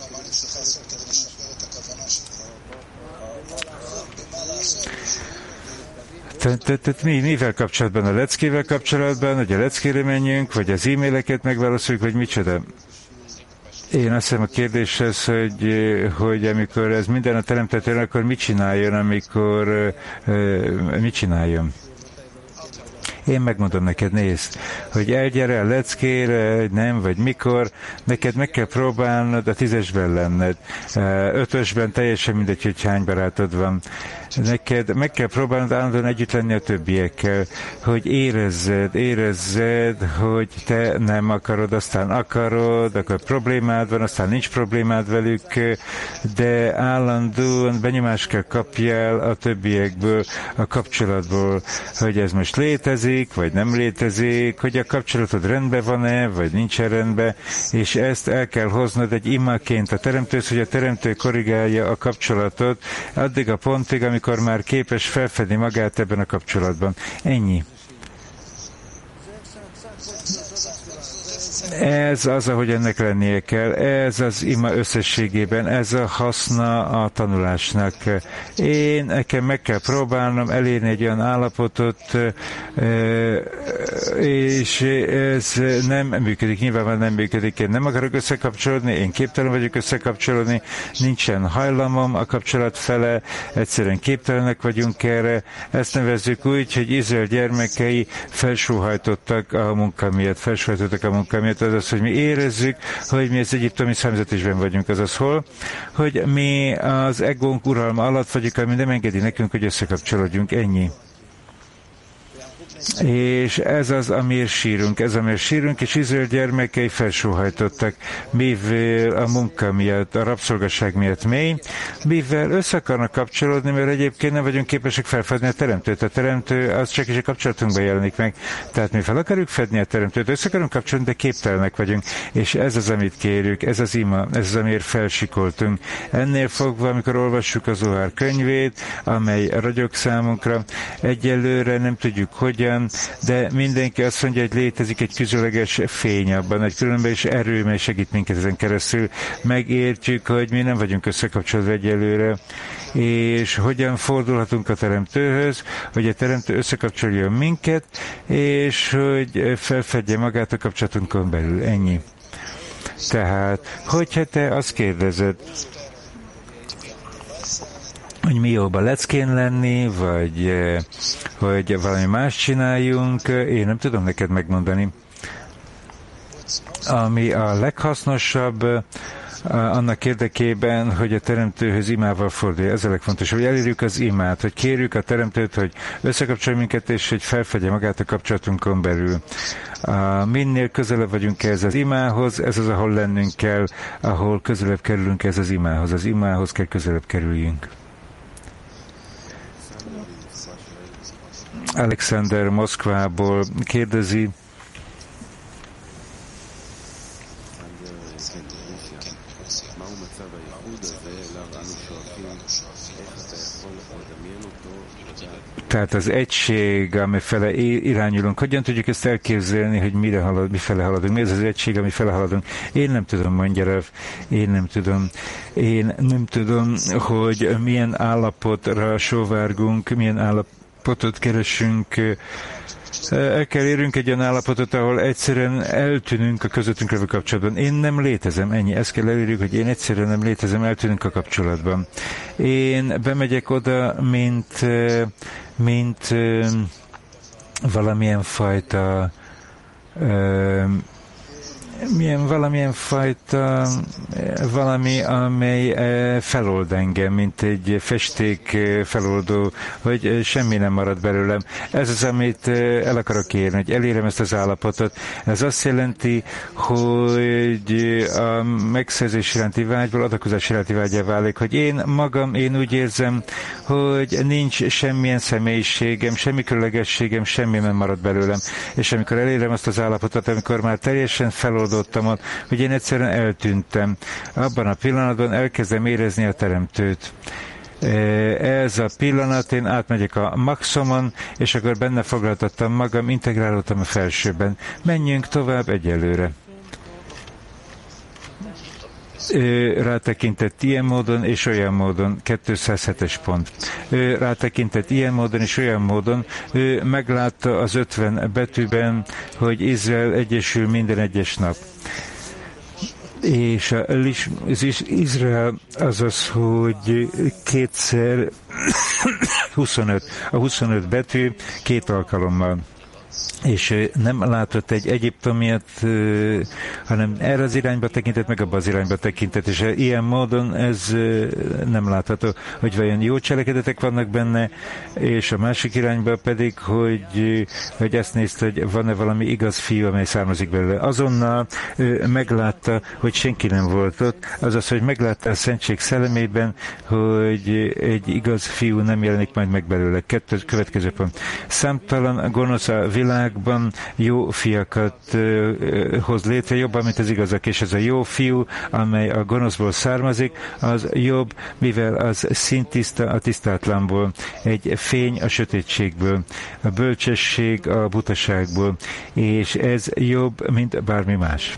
Tehát mi, mivel kapcsolatban? A leckével kapcsolatban, hogy a leckére menjünk, vagy az e-maileket megválaszoljuk, vagy micsoda? Én azt hiszem a kérdés az, hogy, hogy amikor ez minden a teremtetőn, akkor mit csináljon, amikor mit csináljon? Én megmondom neked, nézd, hogy elgyere a leckére, nem, vagy mikor, neked meg kell próbálnod a tízesben lenned. Ötösben teljesen mindegy, hogy hány barátod van. Neked meg kell próbálnod állandóan együtt lenni a többiekkel, hogy érezzed, érezzed, hogy te nem akarod, aztán akarod, akkor problémád van, aztán nincs problémád velük, de állandóan benyomást kell kapjál a többiekből, a kapcsolatból, hogy ez most létezik, vagy nem létezik, hogy a kapcsolatod rendben van-e, vagy nincsen rendben, és ezt el kell hoznod egy imaként a teremtőhöz, hogy a teremtő korrigálja a kapcsolatot addig a pontig, amikor már képes felfedni magát ebben a kapcsolatban. Ennyi. Ez az, ahogy ennek lennie kell, ez az ima összességében, ez a haszna a tanulásnak. Én nekem meg kell próbálnom elérni egy olyan állapotot, és ez nem működik, nyilvánvalóan nem működik. Én nem akarok összekapcsolódni, én képtelen vagyok összekapcsolódni, nincsen hajlamom a kapcsolat fele, egyszerűen képtelenek vagyunk erre. Ezt nevezzük úgy, hogy Izrael gyermekei felsóhajtottak a munka miatt, felsóhajtottak a munka miatt. Az az, hogy mi érezzük, hogy mi az egyiptomi számüzetésben vagyunk, azaz hol, hogy mi az egónk uralma alatt vagyunk, ami nem engedi nekünk, hogy összekapcsolódjunk, ennyi. És ez az, amiért sírunk, ez amiért sírunk, és Izrael gyermekei felsóhajtottak, mivel a munka miatt, a rabszolgaság miatt mély, mivel össze akarnak kapcsolódni, mert egyébként nem vagyunk képesek felfedni a teremtőt. A teremtő az csak is a kapcsolatunkban jelenik meg. Tehát mi fel akarjuk fedni a teremtőt, össze akarunk kapcsolódni, de képtelenek vagyunk. És ez az, amit kérjük, ez az ima, ez az, amiért felsikoltunk. Ennél fogva, amikor olvassuk az Zohar könyvét, amely ragyog számunkra, egyelőre nem tudjuk hogyan, teremtőben, de mindenki azt mondja, hogy létezik egy különleges fény abban, egy különleges erő, mely segít minket ezen keresztül. Megértjük, hogy mi nem vagyunk összekapcsolva egyelőre, és hogyan fordulhatunk a teremtőhöz, hogy a teremtő összekapcsolja minket, és hogy felfedje magát a kapcsolatunkon belül. Ennyi. Tehát, hogyha te azt kérdezed, hogy mi jobb a leckén lenni, vagy hogy valami más csináljunk, én nem tudom neked megmondani. Ami a leghasznosabb, annak érdekében, hogy a teremtőhöz imával fordulj. Ez a legfontosabb, hogy elérjük az imát, hogy kérjük a teremtőt, hogy összekapcsolja minket, és hogy felfedje magát a kapcsolatunkon belül. Minél közelebb vagyunk ez az imához, ez az, ahol lennünk kell, ahol közelebb kerülünk ez az imához. Az imához kell közelebb kerüljünk. Alexander Moszkvából kérdezi, tehát az egység, amifele irányulunk, hogyan tudjuk ezt elképzelni, hogy mire halad, mifele haladunk? Mi ez az egység, amifele haladunk? Én nem tudom, mondja Rav, én nem tudom. Én nem tudom, hogy milyen állapotra sóvárgunk, milyen állapotot keresünk. El kell érünk egy olyan állapotot, ahol egyszerűen eltűnünk a közöttünk levő kapcsolatban. Én nem létezem, ennyi. Ezt kell elérjük, hogy én egyszerűen nem létezem, eltűnünk a kapcsolatban. Én bemegyek oda, mint, mint valamilyen fajta milyen valamilyen fajta valami, amely felold engem, mint egy festék feloldó, hogy semmi nem marad belőlem. Ez az, amit el akarok érni, hogy elérem ezt az állapotot. Ez azt jelenti, hogy a megszerzés iránti vágyból adakozás iránti vágyá válik, hogy én magam, én úgy érzem, hogy nincs semmilyen személyiségem, semmi különlegességem, semmi nem marad belőlem. És amikor elérem azt az állapotot, amikor már teljesen felold hogy én egyszerűen eltűntem. Abban a pillanatban elkezdem érezni a teremtőt. Ez a pillanat, én átmegyek a maximumon, és akkor benne foglaltattam magam, integrálódtam a felsőben. Menjünk tovább egyelőre. Ő rátekintett ilyen módon és olyan módon, kétszázhetes pont. Ő rátekintett ilyen módon és olyan módon, ő meglátta az ötven betűben, hogy Izrael egyesül minden egyes nap. És az Izrael azaz, hogy kétszer huszonöt, a huszonöt betű két alkalommal. És nem látott egy Egyiptomiat, hanem erre az irányba tekintett, meg abba az irányba tekintett, és ilyen módon ez nem látható, hogy vajon jó cselekedetek vannak benne, és a másik irányba pedig, hogy, hogy ezt nézte, hogy van-e valami igaz fiú, amely származik belőle. Azonnal meglátta, hogy senki nem volt ott, azaz, hogy meglátta a szentség szellemében, hogy egy igaz fiú nem jelenik majd meg belőle. Kettő, következő pont. Számtalan gonosz a világban jó fiakat uh, hoz létre, jobban, mint az igazak, és ez a jó fiú, amely a gonoszból származik, az jobb, mivel az színtiszta a tisztátlanból, egy fény a sötétségből, a bölcsesség a butaságból, és ez jobb, mint bármi más.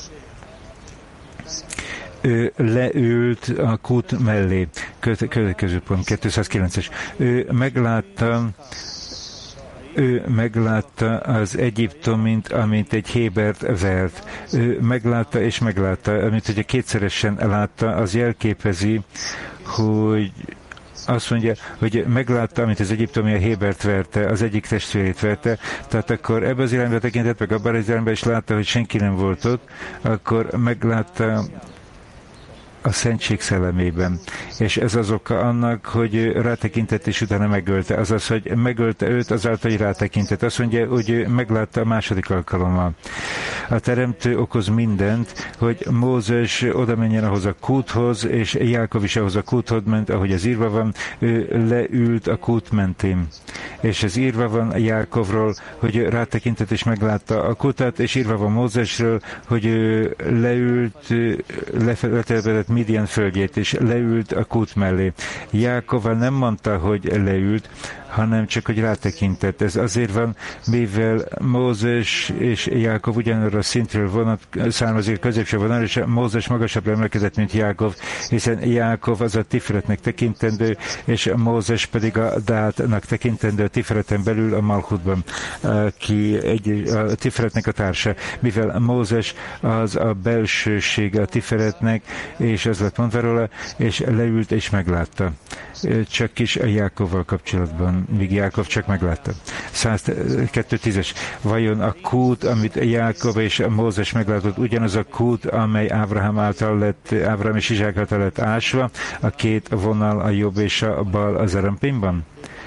Ő leült a kút mellé, következő pont, kétszázkilences. Ő meglátta Ő meglátta az Egyiptomit, amint egy Hébert vert. Ő meglátta és meglátta, amit ugye kétszeresen látta, az jelképezi, hogy azt mondja, hogy meglátta, amit az Egyiptomi a Hébert verte, az egyik testvérét verte, tehát akkor ebbe az irányba tekintett, meg abban az irányba is látta, hogy senki nem volt ott, akkor meglátta a szentség szellemében. És ez az oka annak, hogy rátekintett és utána megölte. Azaz, hogy megölte őt azáltal, hogy rátekintett. Azt mondja, hogy meglátta a második alkalommal. A teremtő okoz mindent, hogy Mózes oda menjen ahhoz a kúthoz, és Jákov is ahhoz a kúthoz ment, ahogy az írva van, ő leült a kút mentén. És ez írva van Jákovról, hogy rátekintett és meglátta a kutat, és írva van Mózesről, hogy ő leült, letelepedett Midian földjét, és leült a kút mellé. Jákov nem mondta, hogy leült, hanem csak, hogy rátekintett. Ez azért van, mivel Mózes és Jákov ugyanarra a szintről vonat, származik a középső vonal, és Mózes magasabbra emelkedett, mint Jákov, hiszen Jákov az a Tifretnek tekintendő, és Mózes pedig a Dátnak tekintendő a Tifreten belül a Malchutban, ki egy, a Tifretnek a társa, mivel Mózes az a belsőség a Tifretnek, és ez lett mondva róla, és leült és meglátta. Csak is a Jákovval kapcsolatban, míg Jákov csak meglátta. száz kettő tízes. Vajon a kút, amit Jákov és Mózes meglátott, ugyanaz a kút, amely Ábrahám által lett, Ábrahám és Izsák által lett ásva, a két vonal, a jobb és a bal az Zerampimban?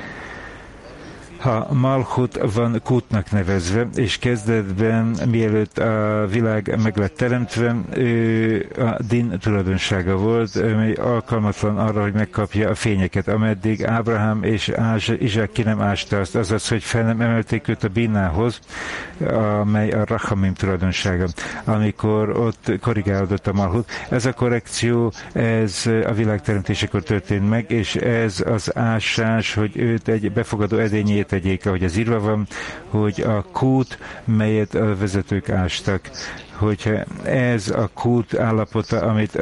Ha Malchut van kútnak nevezve, és kezdetben, mielőtt a világ meg lett teremtve, ő a din tulajdonsága volt, mely alkalmatlan arra, hogy megkapja a fényeket, ameddig Ábrahám és Izsák ki nem ásta azt, azaz, hogy fel nem emelték őt a binához, amely a rachamim tulajdonsága, amikor ott korrigálódott a Malchut. Ez a korrekció, ez a világ teremtésekor történt meg, és ez az ásás, hogy őt egy befogadó edényét tegyék, ahogy az írva van, hogy a kút, melyet a vezetők ástak, hogyha ez a kút állapota, amit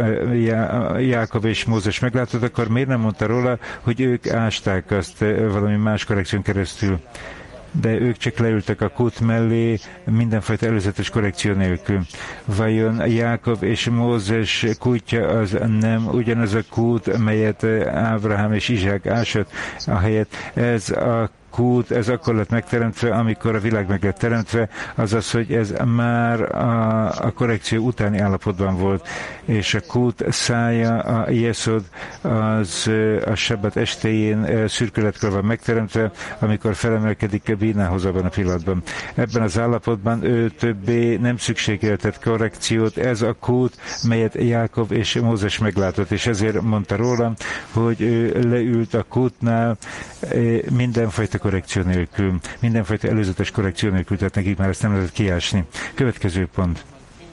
Jákob és Mózes meglátott, akkor miért nem mondta róla, hogy ők ásták azt valami más korrekción keresztül? De ők csak leültek a kút mellé mindenfajta előzetes korrekció nélkül. Vajon Jákob és Mózes kútja az nem ugyanaz a kút, melyet Ábrahám és Izsák ásott, ahelyett ez a kút, ez akkor lett megteremtve, amikor a világ meg lett teremtve, azaz, hogy ez már a, a korrekció utáni állapotban volt, és a kút szája, a jeszod, az a sabbat estéjén szürkületkor van megteremtve, amikor felemelkedik a bínához abban a pillanatban. Ebben az állapotban ő többé nem szükségeltett korrekciót, ez a kút, melyet Jákob és Mózes meglátott, és ezért mondta róla, hogy ő leült a kútnál mindenfajta korrekció nélkül, mindenfajta előzetes korrekció nélkül, tehát nekik már ezt nem lehet kiásni. Következő pont.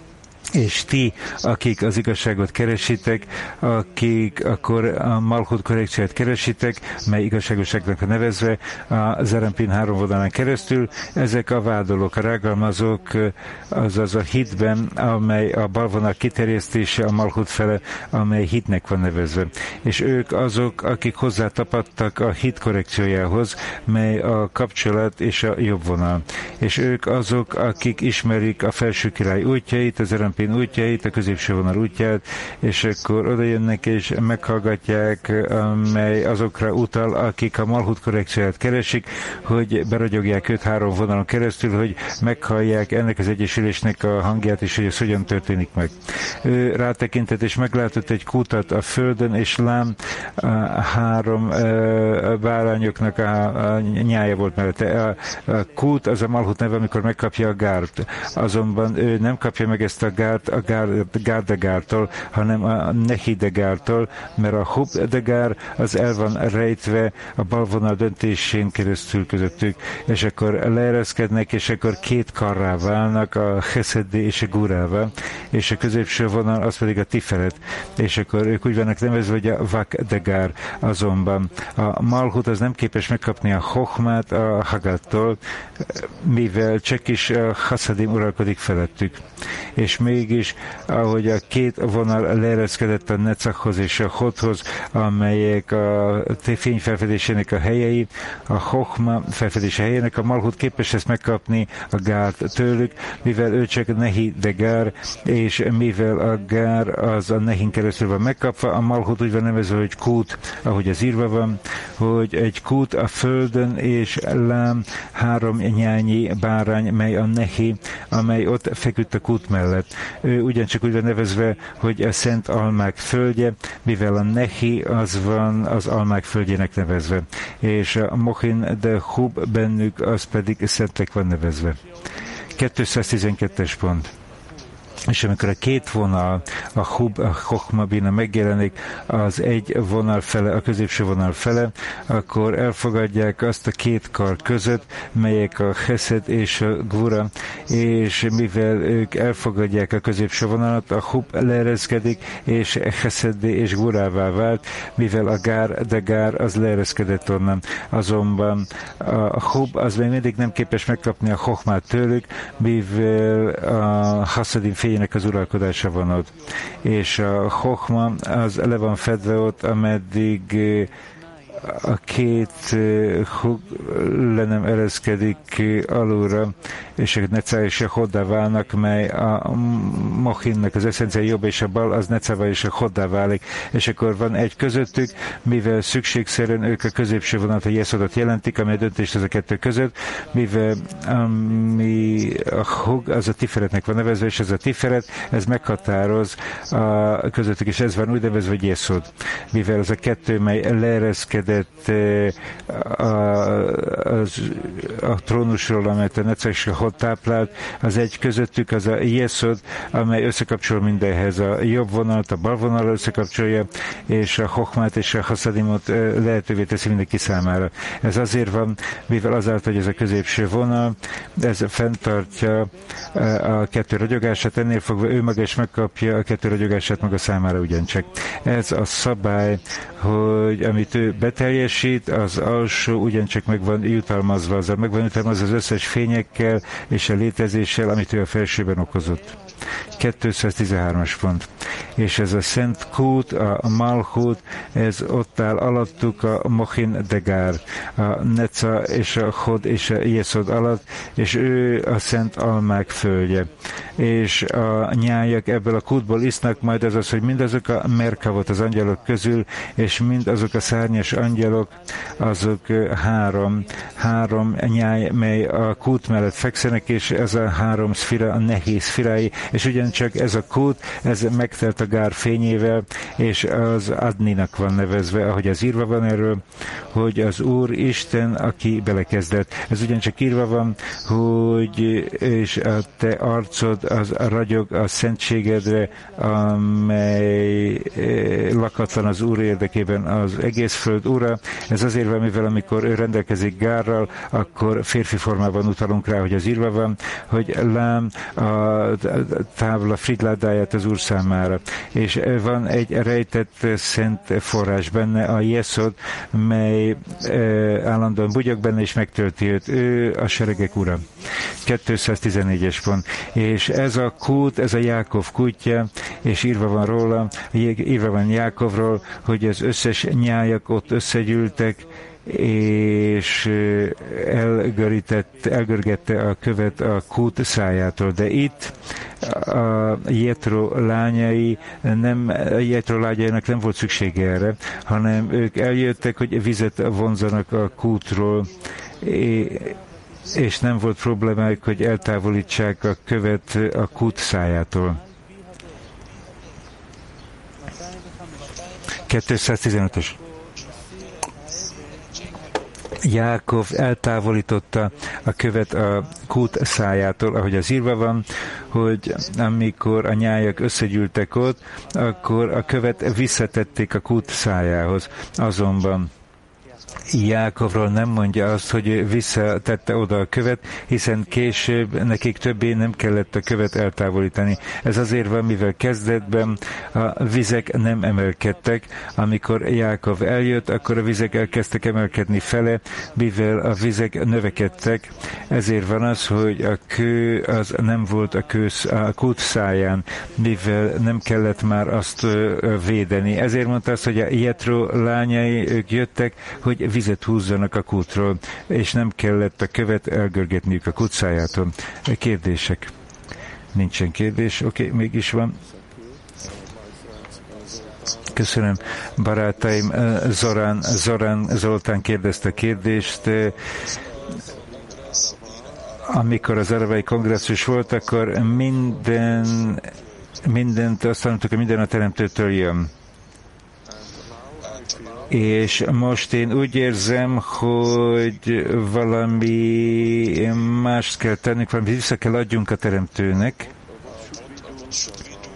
És ti, akik az igazságot keresitek, akik akkor a Malchut korrekciót keresitek, mely igazságosságnak a nevezve a Zerampin három vonalán keresztül, ezek a vádolók, a rágalmazók, azaz a hitben, amely a bal vonal kiterjesztése a Malchut fele, amely hitnek van nevezve. És ők azok, akik hozzátapadtak a hit korrekciójához, mely a kapcsolat és a jobb vonal. És ők azok, akik ismerik a felső király útjait, az Zerampin útjait, a középső vonal útját, és akkor oda jönnek és meghallgatják, amely azokra utal, akik a Malchut korrekcióját keresik, hogy beragyogják őt három vonalon keresztül, hogy meghallják ennek az egyesülésnek a hangját, és hogy ez hogyan történik meg. Ő rátekintett és meglátott egy kutat a földön, és lám a három a bárányoknak a, a nyája volt mellette. A, a kút az a Malchut neve, amikor megkapja a gárt. Azonban ő nem kapja meg ezt a gárt a Gárdegártól, hanem a Nehidegártól, mert a Hubdegár az el van rejtve a balvonal döntésén keresztül közöttük, és akkor leereszkednek, és akkor két karrá válnak, a Cheszedé és a Gurává, és a középső vonal az pedig a Tiferet, és akkor ők úgy vannak nevezve, hogy a Vakdegár. Azonban a Malchut az nem képes megkapni a Chochmát a Hagattól, mivel csak is a Haszadim uralkodik felettük. És mégis, ahogy a két vonal leereszkedett a Necachhoz és a Hothoz, amelyek a fény felfedésének a helyei, a Chochma felfedése helyének, a Malchut képes ezt megkapni a Gárt tőlük, mivel ő csak Nehi de Gár, és mivel a Gár az a Nehin keresztül van megkapva, a Malchut úgy van nevezve, hogy kút, ahogy az írva van, hogy egy kút a földön, és lám három nyányi bárány, mely a Nehi, amely ott feküdt a kút mellett. Ő ugyancsak úgy van nevezve, hogy a Szent Almák földje, mivel a Nehi az van az Almák földjének nevezve, és a Mochin de Hub bennük az pedig Szentek van nevezve. kétszáztizenkettes pont. és amikor a két vonal, a hub, a chokhma bina megjelenik, az egy vonal fele, a középső vonal fele, akkor elfogadják azt a két kar között, melyek a chesed és a gvura, és mivel ők elfogadják a középső vonalat, a hub leereszkedik, és chesed és gvurává vált, mivel a gár, de gár, az leereszkedett onnan. Azonban a hub az még mindig nem képes megkapni a chokhmát tőlük, mivel a haszadim fényének az uralkodása van ott. És a chokhma az le van fedve ott, ameddig a két hug le nem ereszkedik alulra, és a neca és a hoddá válnak, mely a mochinnek az eszencia jobb és a bal, az necava és a hoddá válik, és akkor van egy közöttük, mivel szükségszerűen ők a középső vonalat, a jeszodot jelentik, amely a döntést az a kettő között, mivel ami a hug, az a tiferetnek van nevezve, és ez a tiferet, ez meghatároz a közöttük, és ez van úgy nevezve, hogy jeszod. Mivel az a kettő, mely leereszkedett a, a, a trónusról, amelyet a neca és a hod táplált, az egy közöttük, az a jeszod, amely összekapcsol mindenhez. A jobb vonalat, a bal vonal összekapcsolja, és a chokhmát és a haszadimot lehetővé teszi mindenki számára. Ez azért van, mivel azáltal, hogy ez a középső vonal, ez fenntartja a kettő ragyogását, ennél fogva ő maga is megkapja a kettő ragyogását maga számára ugyancsak. Ez a szabály, hogy amit ő beteljesít, az alsó ugyancsak meg van jutalmazva, az meg van jutalmazva az összes fényekkel és a létezéssel, amit ő a felsőben okozott. kétszáztizenhármas pont. És ez a szent kút, a malchut, ez ott áll alattuk a mochin degár, a neca és a hod és a jeszod alatt, és ő a szent almák földje. És a nyájak ebből a kútból isznak, majd az az, hogy mindazok a merkavot az angyalok közül, és mind azok a szárnyas angyalok, azok három, három nyáj, mely a kút mellett fekszenek, és ez a három szfira, a nehéz szfirái, és ugyancsak ez a kút, ez megtelt a gár fényével, és az Adninak van nevezve, ahogy az írva van erről, hogy az Úr Isten, aki belekezdett. Ez ugyancsak írva van, hogy és a te arcod az ragyog a szentségedre, amely lakatlan az Úr érdekében az egész föld ura. Ez azért van, mivel amikor ő rendelkezik gárral, akkor férfi formában utalunk rá, hogy az írva van, hogy lám a tábla fridládáját az Úr számára. És van egy rejtett szent forrás benne, a jeszod, mely állandóan bugyog benne, és megtölti őt. Ő a seregek ura. kétszáztizennégyes pont. És ez a kút, ez a Jákov kútja, és írva van róla, írva van Jákovról, hogy az összes nyájak ott összegyűltek, és elgörített, elgörgette a követ a kút szájától. De itt a Jetro lányai, nem, a Jetro lányainak nem volt szüksége erre, hanem ők eljöttek, hogy vizet vonzanak a kútról, és nem volt problémájuk, hogy eltávolítsák a követ a kút szájától. kétszáztizenötös. Jákov eltávolította a követ a kút szájától, ahogy az írva van, hogy amikor a nyájak összegyűltek ott, akkor a követ visszatették a kút szájához. Azonban Jákovról nem mondja azt, hogy visszatette oda a követ, hiszen később nekik többé nem kellett a követ eltávolítani. Ez azért van, mivel kezdetben a vizek nem emelkedtek. Amikor Jákov eljött, akkor a vizek elkezdtek emelkedni fele, mivel a vizek növekedtek. Ezért van az, hogy a kő az nem volt a, kősz, a kút száján, mivel nem kellett már azt védeni. Ezért mondta azt, hogy a Jetro lányai, ők jöttek, hogy vizet húzzanak a kútról, és nem kellett a követ elgörgetniük a kút szájától. Kérdések? Nincsen kérdés. Oké, okay, mégis van. Köszönöm, barátaim. Zorán, Zorán Zoltán kérdezte a kérdést. Amikor az arabai kongresszus volt, akkor minden, mindent azt mondtuk, hogy minden a teremtőtől jön. És most én úgy érzem, hogy valami mást kell tennünk, valami vissza kell adjunk a teremtőnek,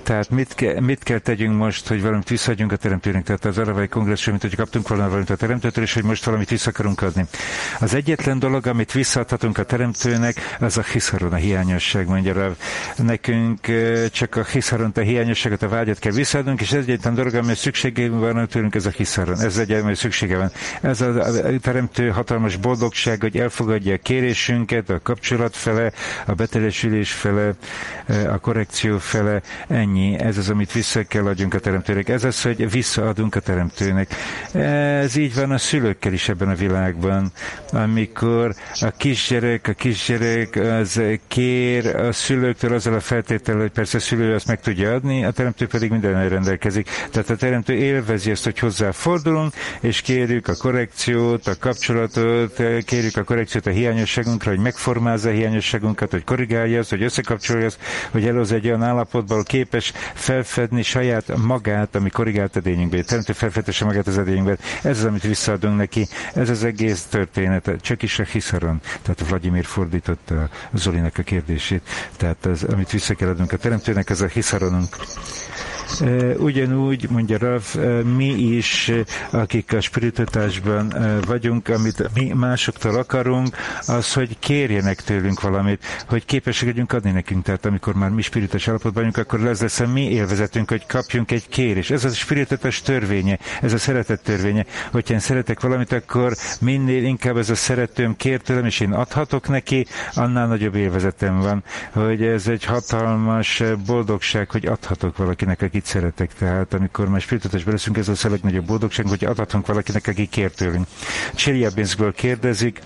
Tehát mit, ke, mit kell tegyünk most, hogy valamit visszaadjunk a teremtőnek? Tehát az Aravai Kongresszus, mint hogy kaptunk volna valamit a teremtőtől, és hogy most valamit vissza akarunk adni. Az egyetlen dolog, amit visszaadhatunk a teremtőnek, az a hiszaron, a hiányosság, mondja Rav. Nekünk csak a hiszaron, a hiányosságot, a vágyat kell visszaadnunk, és ez egyetlen dolog, ami szükségünk van tőlünk, ez a hiszaron. Ez egyetlen, ami szüksége van. Ez a, a teremtő hatalmas boldogság, hogy elfogadja a kérésünket, a kapcsolat fele, a beteljesülés fele, a korrekció fele, ennyi. Ez az, amit vissza kell adjunk a teremtőnek. Ez az, hogy visszaadunk a teremtőnek. Ez így van a szülőkkel is ebben a világban. Amikor a kisgyerek, a kisgyerek az kér a szülőktől azzal a feltétellel, hogy persze a szülő azt meg tudja adni, a teremtő pedig mindenre rendelkezik. Tehát a teremtő élvezi azt, hogy hozzáfordulunk, és kérjük a korrekciót, a kapcsolatot, kérjük a korrekciót a hiányosságunkra, hogy megformázza a hiányosságunkat, hogy korrigálja azt, hogy összekapcsolja azt, hogy elhozza egy olyan állapotban, képes felfedni saját magát, ami korrigált edényünkben. A teremtő felfedtesse magát az edényünkben. Ez az, amit visszaadunk neki. Ez az egész történet. Csak is a hiszaron. Tehát Vladimir fordította Zolinak a kérdését. Tehát az, amit vissza kell adnunk a teremtőnek, az a hiszaronunk. Ugyanúgy, mondja Rav, mi is, akik a spiritutásban vagyunk, amit mi másoktól akarunk, az, hogy kérjenek tőlünk valamit, hogy képesek legyünk adni nekünk. Tehát amikor már mi spiritus állapotban vagyunk, akkor ez lesz a mi élvezetünk, hogy kapjunk egy kérés. Ez a spiritus törvénye, ez a szeretet törvénye. Hogyha én szeretek valamit, akkor minél inkább ez a szeretőm kér tőlem, és én adhatok neki, annál nagyobb élvezetem van. Hogy ez egy hatalmas boldogság, hogy adhatok valakinek, akit szeretek. Tehát amikor már spiritusban leszünk, ez az a legnagyobb boldogság, hogy adhatunk valakinek, aki kér tőlünk. Csiliabinszkből kérdezik,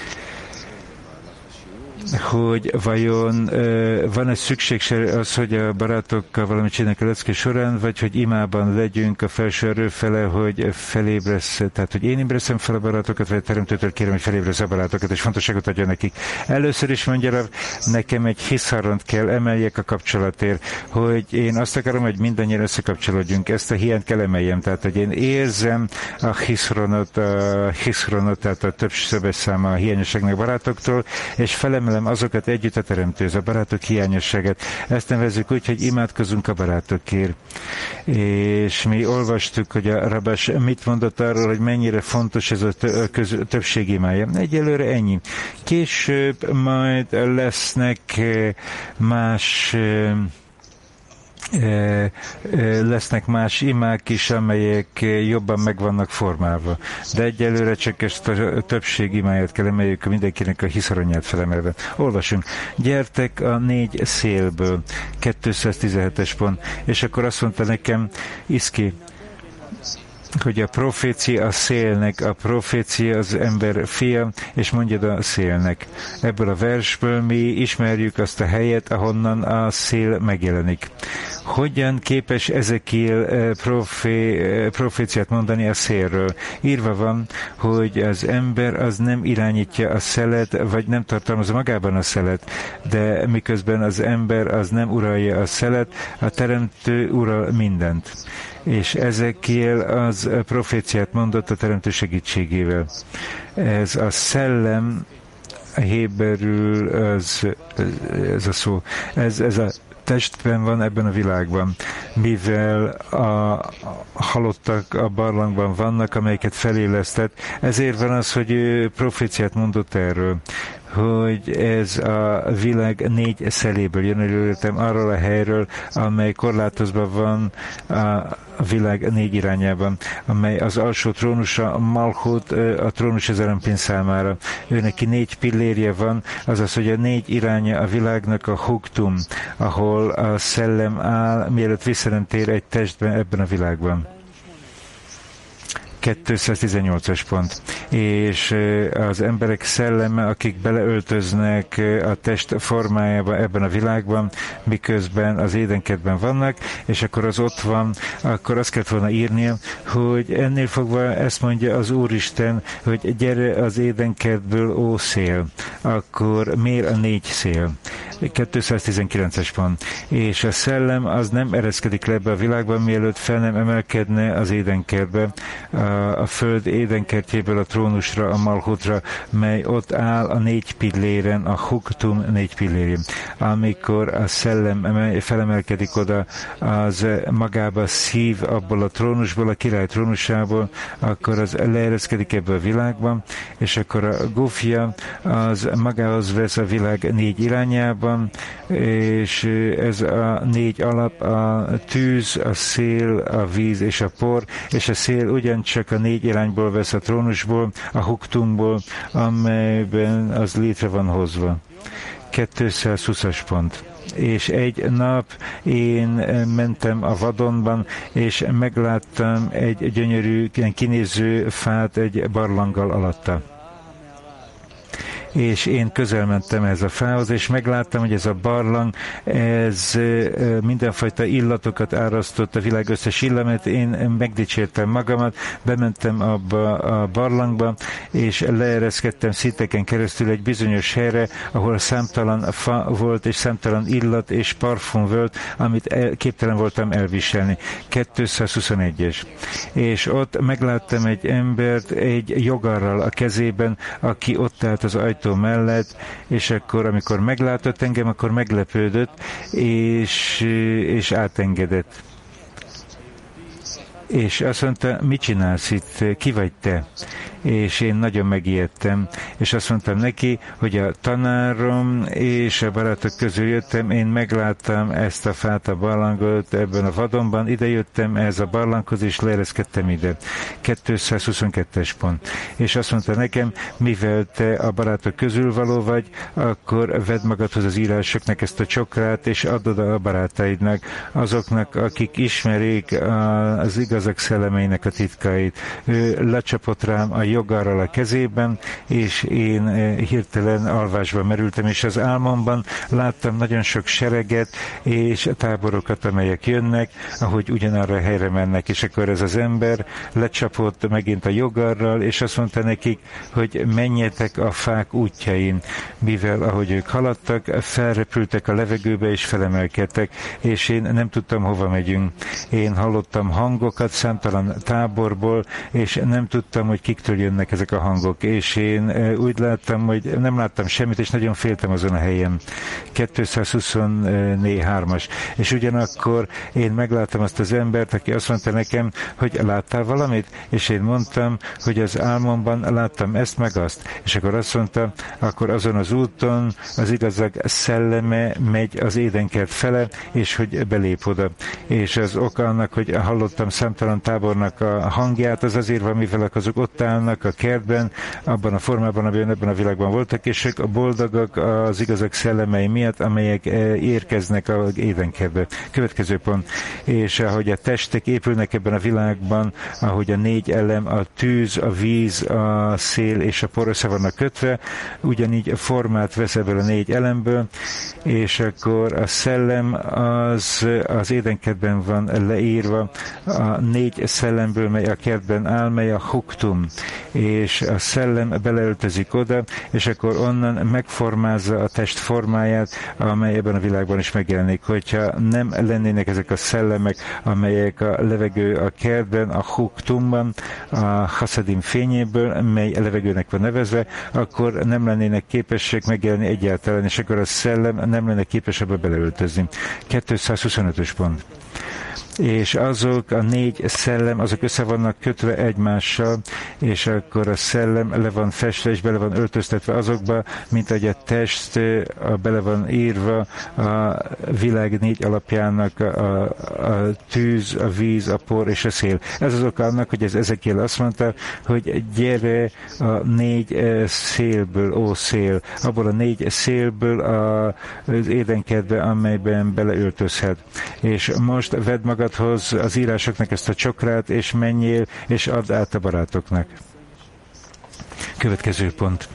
hogy vajon uh, van-e szükség az, hogy a barátokkal valamit csinálnak a lecke során, vagy hogy imában legyünk a felső erő fele, hogy felébresz, tehát hogy én ébreszem fel a barátokat, vagy a teremtőtől kérem, hogy felébresz a barátokat, és fontosságot adja nekik. Először is mondja, nekem egy hiszaront kell emeljek a kapcsolatért, hogy én azt akarom, hogy mindannyian összekapcsolódjunk, ezt a hiányt kell emeljem, tehát hogy én érzem a hiszronot, a hiszronot, tehát a több szöves száma a hiányosságnak a barátoktól, és felemelem azokat együtt a teremtőz, a barátok hiányosságát. Ezt nevezzük úgy, hogy imádkozunk a barátokért. És mi olvastuk, hogy a Rabás mit mondott arról, hogy mennyire fontos ez a többség imája. Egyelőre ennyi. Később majd lesznek más lesznek más imák is, amelyek jobban meg vannak formálva. De egyelőre csak ezt a többség imáját kell emeljük, mindenkinek a hiszaronyát felemelve. Olvasunk. Gyertek a négy szélből. kétszáztizenhetes pont. És akkor azt mondta nekem, Iszki, hogy a profécia a szélnek, a profécia az ember fia, és mondjad a szélnek. Ebből a versből mi ismerjük azt a helyet, ahonnan a szél megjelenik. Hogyan képes Ezekiel profé, proféciát mondani a szélről? Írva van, hogy az ember az nem irányítja a szelet, vagy nem tartalmazza magában a szelet, de miközben az ember az nem uralja a szelet, a teremtő ural mindent. És Ezekiel az proféciát mondott a teremtő segítségével. Ez a szellem, héberül az, ez a szó, ez, ez a testben van ebben a világban, mivel a halottak a barlangban vannak, amelyeket felélesztett. Ezért van az, hogy ő proféciát mondott erről, hogy ez a világ négy szeléből jön, előttem arról a helyről, amely korlátozva van a világ négy irányában, amely az alsó trónusa, a Malchut, a trónus az Arampin számára. Ő neki négy pillérje van, azaz, hogy a négy iránya a világnak a huktum, ahol a szellem áll, mielőtt vissza nem tér egy testben ebben a világban. kétszáztizennyolcas pont. És az emberek szelleme, akik beleöltöznek a test formájába ebben a világban, miközben az édenkertben vannak, és akkor az ott van, akkor azt kellett volna írnia, hogy ennél fogva ezt mondja az Úristen, hogy gyere az édenkertből, ó szél. Akkor miért a négy szél? kétszáztizenkilences pont. És a szellem az nem ereszkedik le ebbe a világban, mielőtt fel nem emelkedne az édenkertbe, a, a föld édenkertjéből a trónusra, a Malhutra, mely ott áll a négy pilléren, a Huktum négy pillérén. Amikor a szellem felemelkedik oda, az magába szív abból a trónusból, a király trónusából, akkor az leereszkedik ebbe a világban, és akkor a gufja az magához vesz a világ négy irányában, és ez a négy alap, a tűz, a szél, a víz és a por, és a szél ugyancsak a négy irányból vesz a trónusból, a Huktumból, amelyben az létre van hozva. kétszázhúszas pont. És egy nap én mentem a vadonban, és megláttam egy gyönyörű, kinéző fát egy barlanggal alatta. És én közel mentem ez a fához, és megláttam, hogy ez a barlang, ez mindenfajta illatokat árasztott, a világ összes illamát. Én megdicsértem magamat, bementem abba a barlangba, és leereszkedtem szinteken keresztül egy bizonyos helyre, ahol számtalan fa volt, és számtalan illat és parfum volt, amit el, képtelen voltam elviselni. kétszázhuszonegyes. És ott megláttam egy embert egy jogarral a kezében, aki ott állt az ajtó mellett, és akkor, amikor meglátott engem, akkor meglepődött, és, és átengedett. És azt mondta, mit csinálsz itt, ki vagy te? És én nagyon megijedtem, és azt mondtam neki, hogy a tanárom és a barátok közül jöttem, én megláttam ezt a fát, a barlangot ebben a vadonban, ide jöttem ez a barlanghoz, és leereszkedtem ide. kétszázhuszonkettes pont. És azt mondta nekem, mivel te a barátok közül való vagy, akkor vedd magadhoz az írásoknak ezt a csokrát, és add oda a barátaidnak, azoknak, akik ismerik az igazak szellemeinek a titkait. Ő lecsapott rám a jogarral a kezében, és én hirtelen alvásba merültem, és az álmomban láttam nagyon sok sereget és táborokat, amelyek jönnek, ahogy ugyanarra a helyre mennek, és akkor ez az ember lecsapott megint a jogarral, és azt mondta nekik, hogy menjetek a fák útjain, mivel ahogy ők haladtak, felrepültek a levegőbe, és felemelkedtek, és én nem tudtam, hova megyünk. Én hallottam hangokat számtalan táborból, és nem tudtam, hogy kiktől jönnek ezek a hangok, és én úgy láttam, hogy nem láttam semmit, és nagyon féltem azon a helyen. kétszázhuszonhármas. És ugyanakkor én megláttam azt az embert, aki azt mondta nekem, hogy láttál valamit? És én mondtam, hogy az álmomban láttam ezt meg azt. És akkor azt mondta, akkor azon az úton az igazság szelleme megy az édenkert fele, és hogy belép oda. És az oka annak, hogy hallottam számtalan tábornak a hangját, az azért van, mivel azok ott állnak a kertben, abban a formában, amiben ebben a világban voltak, és ők boldogak az igazak szellemei miatt, amelyek érkeznek az édenkertbe. Következő pont. És ahogy a testek épülnek ebben a világban, ahogy a négy elem, a tűz, a víz, a szél és a por össze vannak kötve, ugyanígy formát vesz ebből a négy elemből, és akkor a szellem az, az édenkertben van leírva, a négy szellemből, mely a kertben áll, mely a Huktum, és a szellem beleöltözik oda, és akkor onnan megformázza a test formáját, amely ebben a világban is megjelenik. Hogyha nem lennének ezek a szellemek, amelyek a levegő a kertben, a Huktumban, a Hasadim fényéből, mely a levegőnek van nevezve, akkor nem lennének képesek megjelenni egyáltalán, és akkor a szellem nem lenne képes ebbe beleöltözni. kétszázhuszonötös pont. És azok a négy szellem, azok össze vannak kötve egymással, és akkor a szellem le van festve, és bele van öltöztetve azokba, mint ahogy a test a bele van írva a világ négy alapjának a, a tűz, a víz, a por és a szél. Ez az oka annak, hogy ez Ezekiel azt mondta, hogy gyere a négy szélből, ó szél, abból a négy szélből a, az édenkertbe, amelyben beleöltözhet. És most vedd magad az írásoknak ezt a csokrát, és menjél, és add át a barátoknak. Következő pont.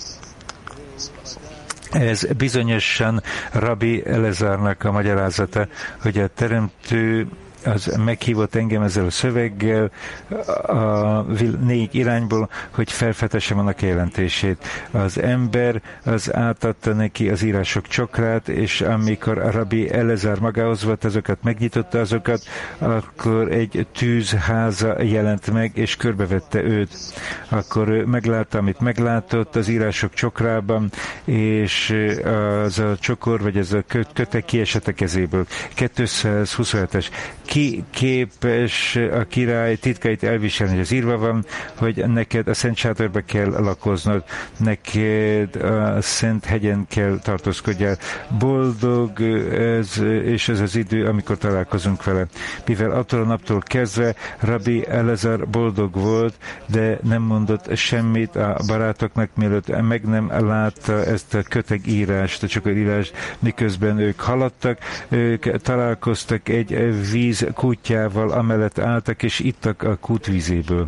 Ez bizonyosan Rabbi Elezárnak a magyarázata, hogy a teremtő az meghívott engem ezzel a szöveggel a négy irányból, hogy felfedessem annak jelentését. Az ember az átadta neki az írások csokrát, és amikor a Rabbi Elazar magához volt, azokat megnyitotta azokat, akkor egy tűzháza jelent meg, és körbevette őt. Akkor ő meglátta, amit meglátott az írások csokrában, és az a csokor, vagy ez a kötek kiesett a kezéből. kétszázhuszonhetes. Ki képes a király titkait elviselni, hogy az írva van, hogy neked a Szent Sátorba kell lakoznod, neked a Szent hegyen kell tartózkodjál. Boldog ez, és ez az idő, amikor találkozunk vele. Mivel attól a naptól kezdve Rabbi Elazar boldog volt, de nem mondott semmit a barátoknak, mielőtt meg nem látta ezt a kötegírást, a csokorírást, miközben ők haladtak, ők találkoztak egy víz kútjával, amellett álltak, és ittak a kút vízéből.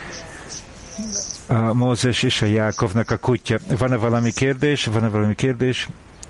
A Mózes és a Jákovnak a kutya. Van-e valami kérdés? Van-e valami kérdés?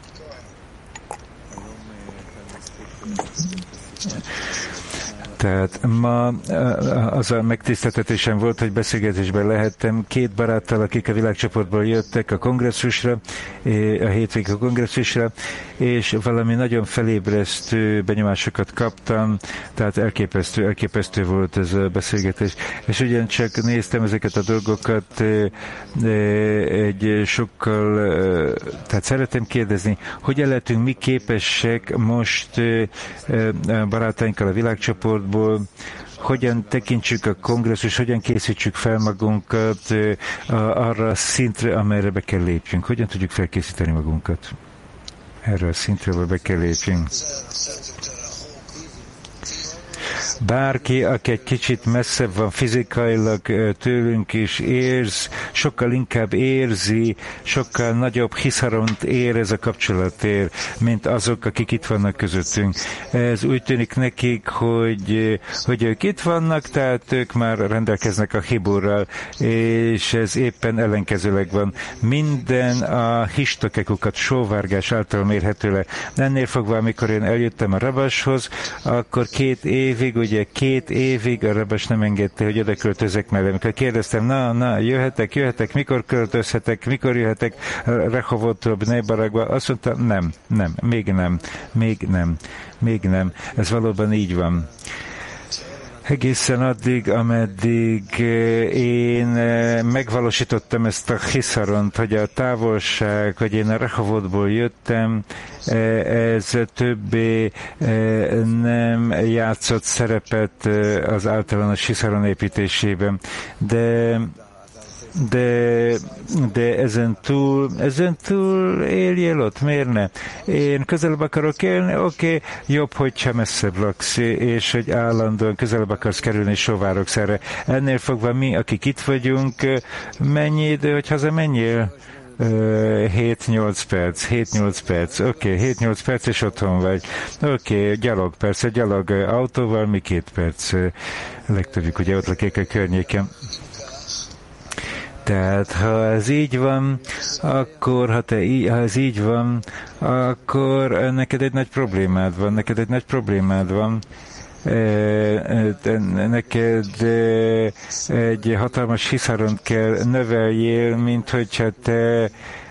Tehát ma az a megtiszteltetésem volt, hogy beszélgetésben lehettem két baráttal, akik a világcsoportból jöttek a kongresszusra, a hétvégi kongresszusra, és valami nagyon felébresztő benyomásokat kaptam, tehát elképesztő, elképesztő volt ez a beszélgetés. És ugyancsak néztem ezeket a dolgokat egy sokkal, tehát szeretném kérdezni, hogyan lehetünk mi képesek most barátainkkal a világcsoportból, hogyan tekintsük a kongresszus, hogyan készítsük fel magunkat arra a szintre, amelyre be kell lépjünk. Hogyan tudjuk felkészíteni magunkat? Erre a szintre, ahol be kell lépjünk. Bárki, aki egy kicsit messzebb van fizikailag tőlünk is érz, sokkal inkább érzi, sokkal nagyobb hiszaront érez a kapcsolatért, mint azok, akik itt vannak közöttünk. Ez úgy tűnik nekik, hogy, hogy ők itt vannak, tehát ők már rendelkeznek a hiburral, és ez éppen ellenkezőleg van. Minden a histakekukat sóvárgás által mérhető le. Ennél fogva, amikor én eljöttem a rabashoz, akkor két évig, ugye két évig a rabas nem engedte, hogy oda költözek mellé. Amikor kérdeztem, na, na, jöhetek, jöhetek, mikor költözhetek, mikor jöhetek Rehovotról, Bnei Barakba, azt mondta, nem, nem, még nem, még nem, még nem. Ez valóban így van. Egészen addig, ameddig én megvalósítottam ezt a hiszaront, hogy a távolság, hogy én a Rehovotból jöttem, ez többé nem játszott szerepet az általános hiszaron építésében, de de, de ezen túl, ezen túl éljél ott, miért ne? Én közelebb akarok élni, oké, okay, jobb, hogyha messzebb laksz, és hogy állandóan közelebb akarsz kerülni sovárok erre. Ennél fogva mi, akik itt vagyunk, mennyi idő, hogy hazamenjél? hét-nyolc perc, hét-nyolc perc, oké, okay, hét-nyolc perc, és otthon vagy. Oké, okay, gyalog, persze, gyalog autóval, mi két perc. Legtöbbjük ugye ott lakik a környéken. Tehát, ha ez így van, akkor, ha, te, ha ez így van, akkor neked egy nagy problémád van, neked egy nagy problémád van, neked egy hatalmas hiszaront kell növeljél, mint hogyha te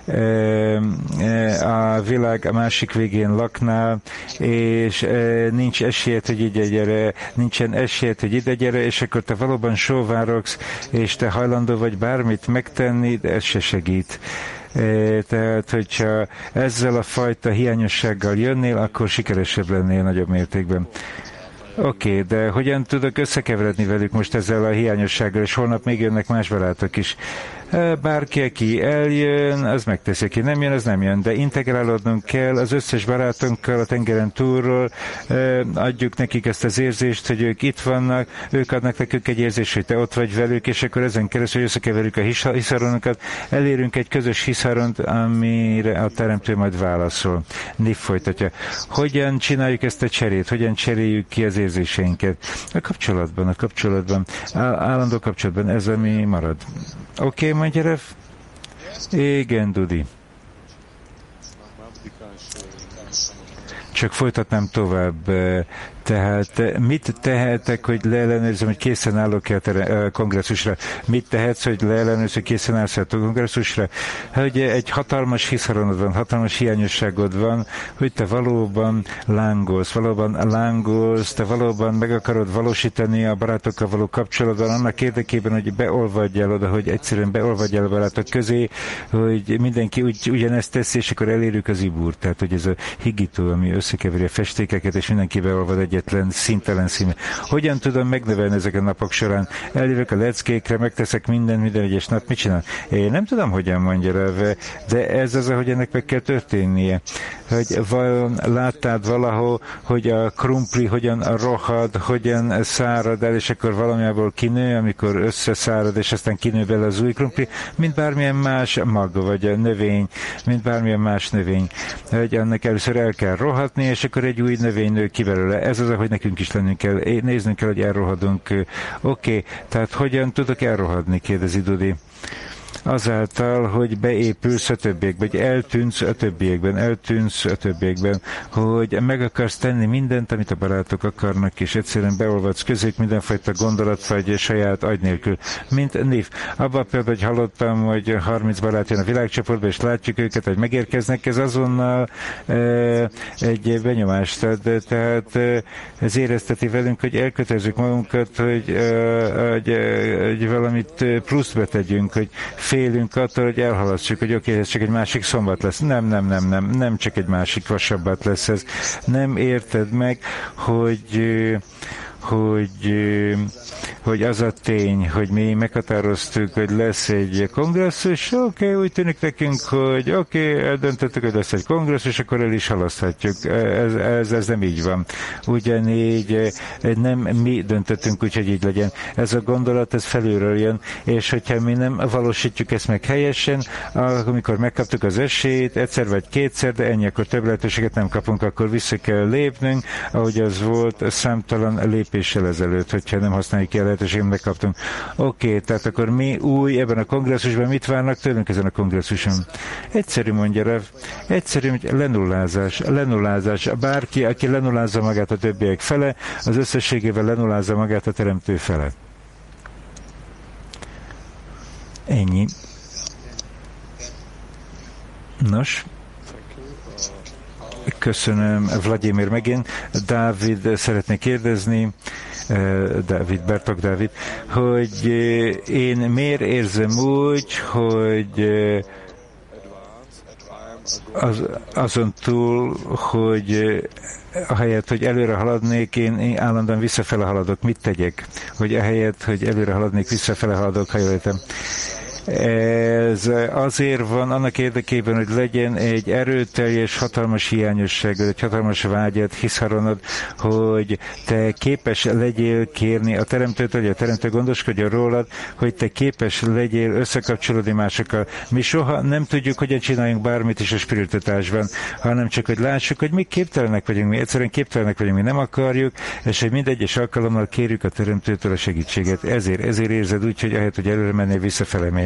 a világ a másik végén laknál, és nincs esélyed, hogy ide gyere, nincsen esélyed, hogy ide gyere, és akkor te valóban sóvárogsz, és te hajlandó vagy bármit megtenni, de ez se segít. Tehát, hogyha ezzel a fajta hiányossággal jönnél, akkor sikeresebb lennél nagyobb mértékben. Oké, okay, de hogyan tudok összekeveredni velük most ezzel a hiányossággal, és holnap még jönnek más barátok is. Bárki, aki eljön, az megteszi, aki nem jön, az nem jön, de integrálódnunk kell az összes barátunkkal a tengeren túlról, adjuk nekik ezt az érzést, hogy ők itt vannak, ők adnak nekünk egy érzést, hogy te ott vagy velük, és akkor ezen keresztül összekeverjük a hiszaronokat, elérünk egy közös hiszaront, amire a Teremtő majd válaszol. Niv folytatja. Hogyan csináljuk ezt a cserét? Hogyan cseréljük ki az érzéseinket? A kapcsolatban, a kapcsolatban, állandó kapcsolatban, ez ami marad. Oké, okay, mondja Ref? Igen, Dudi. Csak folytatnám tovább. Tehát mit tehetek, hogy leellenőrzöm, hogy készen állok-e a kongresszusra? Mit tehetsz, hogy leellenőrzöm, hogy készen állsz a kongresszusra? Hogy egy hatalmas hiszaronod van, hatalmas hiányosságod van, hogy te valóban lángolsz, valóban lángolsz, te valóban meg akarod valósítani a barátokkal való kapcsolatban, annak érdekében, hogy beolvadj el oda, hogy egyszerűen beolvadj el a barátok közé, hogy mindenki úgy, ugyanezt teszi, és akkor elérjük az ibúrt. Tehát, hogy ez a higító, ami összekeveri a festékeket, és mindenki beolvad egyetlen szintelen színű. Hogyan tudom megnevelni ezek a napok során? Eljövök a leckékre, megteszek minden, minden egyes nap. Mit csinál? Én nem tudom, hogyan mondja rá, de ez az, ahogy ennek meg kell történnie. Hogy vajon láttad valahol, hogy a krumpli hogyan rohad, hogyan szárad el, és akkor valamiából kinő, amikor összeszárad, és aztán kinő bele az új krumpli, mint bármilyen más mag, vagy a növény, mint bármilyen más növény. Hogy annak először el kell rohadni, és akkor egy új növény nő ki belőle. Ez az, ahogy nekünk is lennünk kell. Néznünk kell, hogy elrohadunk. Oké, okay, tehát hogyan tudok elrohadni, kérdezi Dudi. Azáltal, hogy beépülsz a többiekbe, hogy eltűnsz a többiekben, eltűnsz a többiekben, hogy meg akarsz tenni mindent, amit a barátok akarnak, és egyszerűen beolvadsz közük mindenfajta gondolat, vagy saját agy nélkül. Mint név. Abban például, hogy hallottam, hogy harminc barát jön a világcsoportba, és látjuk őket, hogy megérkeznek, ez azonnal e, egy benyomást ad. Tehát e, ez érezteti velünk, hogy elkötelezzük magunkat, hogy, e, hogy, hogy valamit pluszt betegyünk, hogy félünk attól, hogy elhalasszuk, hogy oké, okay, ez csak egy másik szombat lesz. Nem, nem, nem, nem, nem csak egy másik vasabbat lesz ez. Nem érted meg, hogy hogy, hogy az a tény, hogy mi meghatároztuk, hogy lesz egy kongresszus, oké, okay, úgy tűnik nekünk, hogy oké, okay, eldöntöttük, hogy lesz egy kongresszus, akkor el is halaszthatjuk. Ez, ez, ez nem így van. Ugyanígy nem mi döntöttünk úgy, hogy így legyen. Ez a gondolat, ez felülről jön, és hogyha mi nem valósítjuk ezt meg helyesen, amikor megkaptuk az esélyt, egyszer vagy kétszer, de ennyi, akkor több lehetőséget nem kapunk, akkor vissza kell lépnünk, ahogy az volt számtalan lépéssel ezelőtt, hogyha nem használjuk ki a lehetőséget, megkaptunk. Oké, okay, tehát akkor mi új ebben a kongresszusban mit várnak tőlünk ezen a kongresszuson? Egyszerű, mondja Rev, egyszerű, hogy lenullázás, lenullázás. Bárki, aki lenullázza magát a többiek fele, az összességével lenullázza magát a teremtő fele. Ennyi. Nos, köszönöm, Vladimir megint. Dávid szeretné kérdezni, Dávid, Bertok Dávid, hogy én miért érzem úgy, hogy az, azon túl, hogy ahelyett, hogy előre haladnék, én, én állandóan visszafele haladok. Mit tegyek? Hogy ahelyett, hogy előre haladnék, visszafele haladok, ha jól értem. Ez azért van annak érdekében, hogy legyen egy erőteljes, hatalmas hiányosság, egy hatalmas vágyat, hiszharonod, hogy te képes legyél kérni a teremtőt, hogy a teremtő gondoskodja rólad, hogy te képes legyél összekapcsolódni másokkal. Mi soha nem tudjuk, hogyan csináljunk bármit is a spiritutásban, hanem csak, hogy lássuk, hogy mi képtelenek vagyunk, mi egyszerűen képtelenek vagyunk, mi nem akarjuk, és hogy mindegyes alkalommal kérjük a teremtőtől a segítséget. Ezért, ezért érzed úgy, hogy ahelyett, hogy előre mennél, visszafele mész.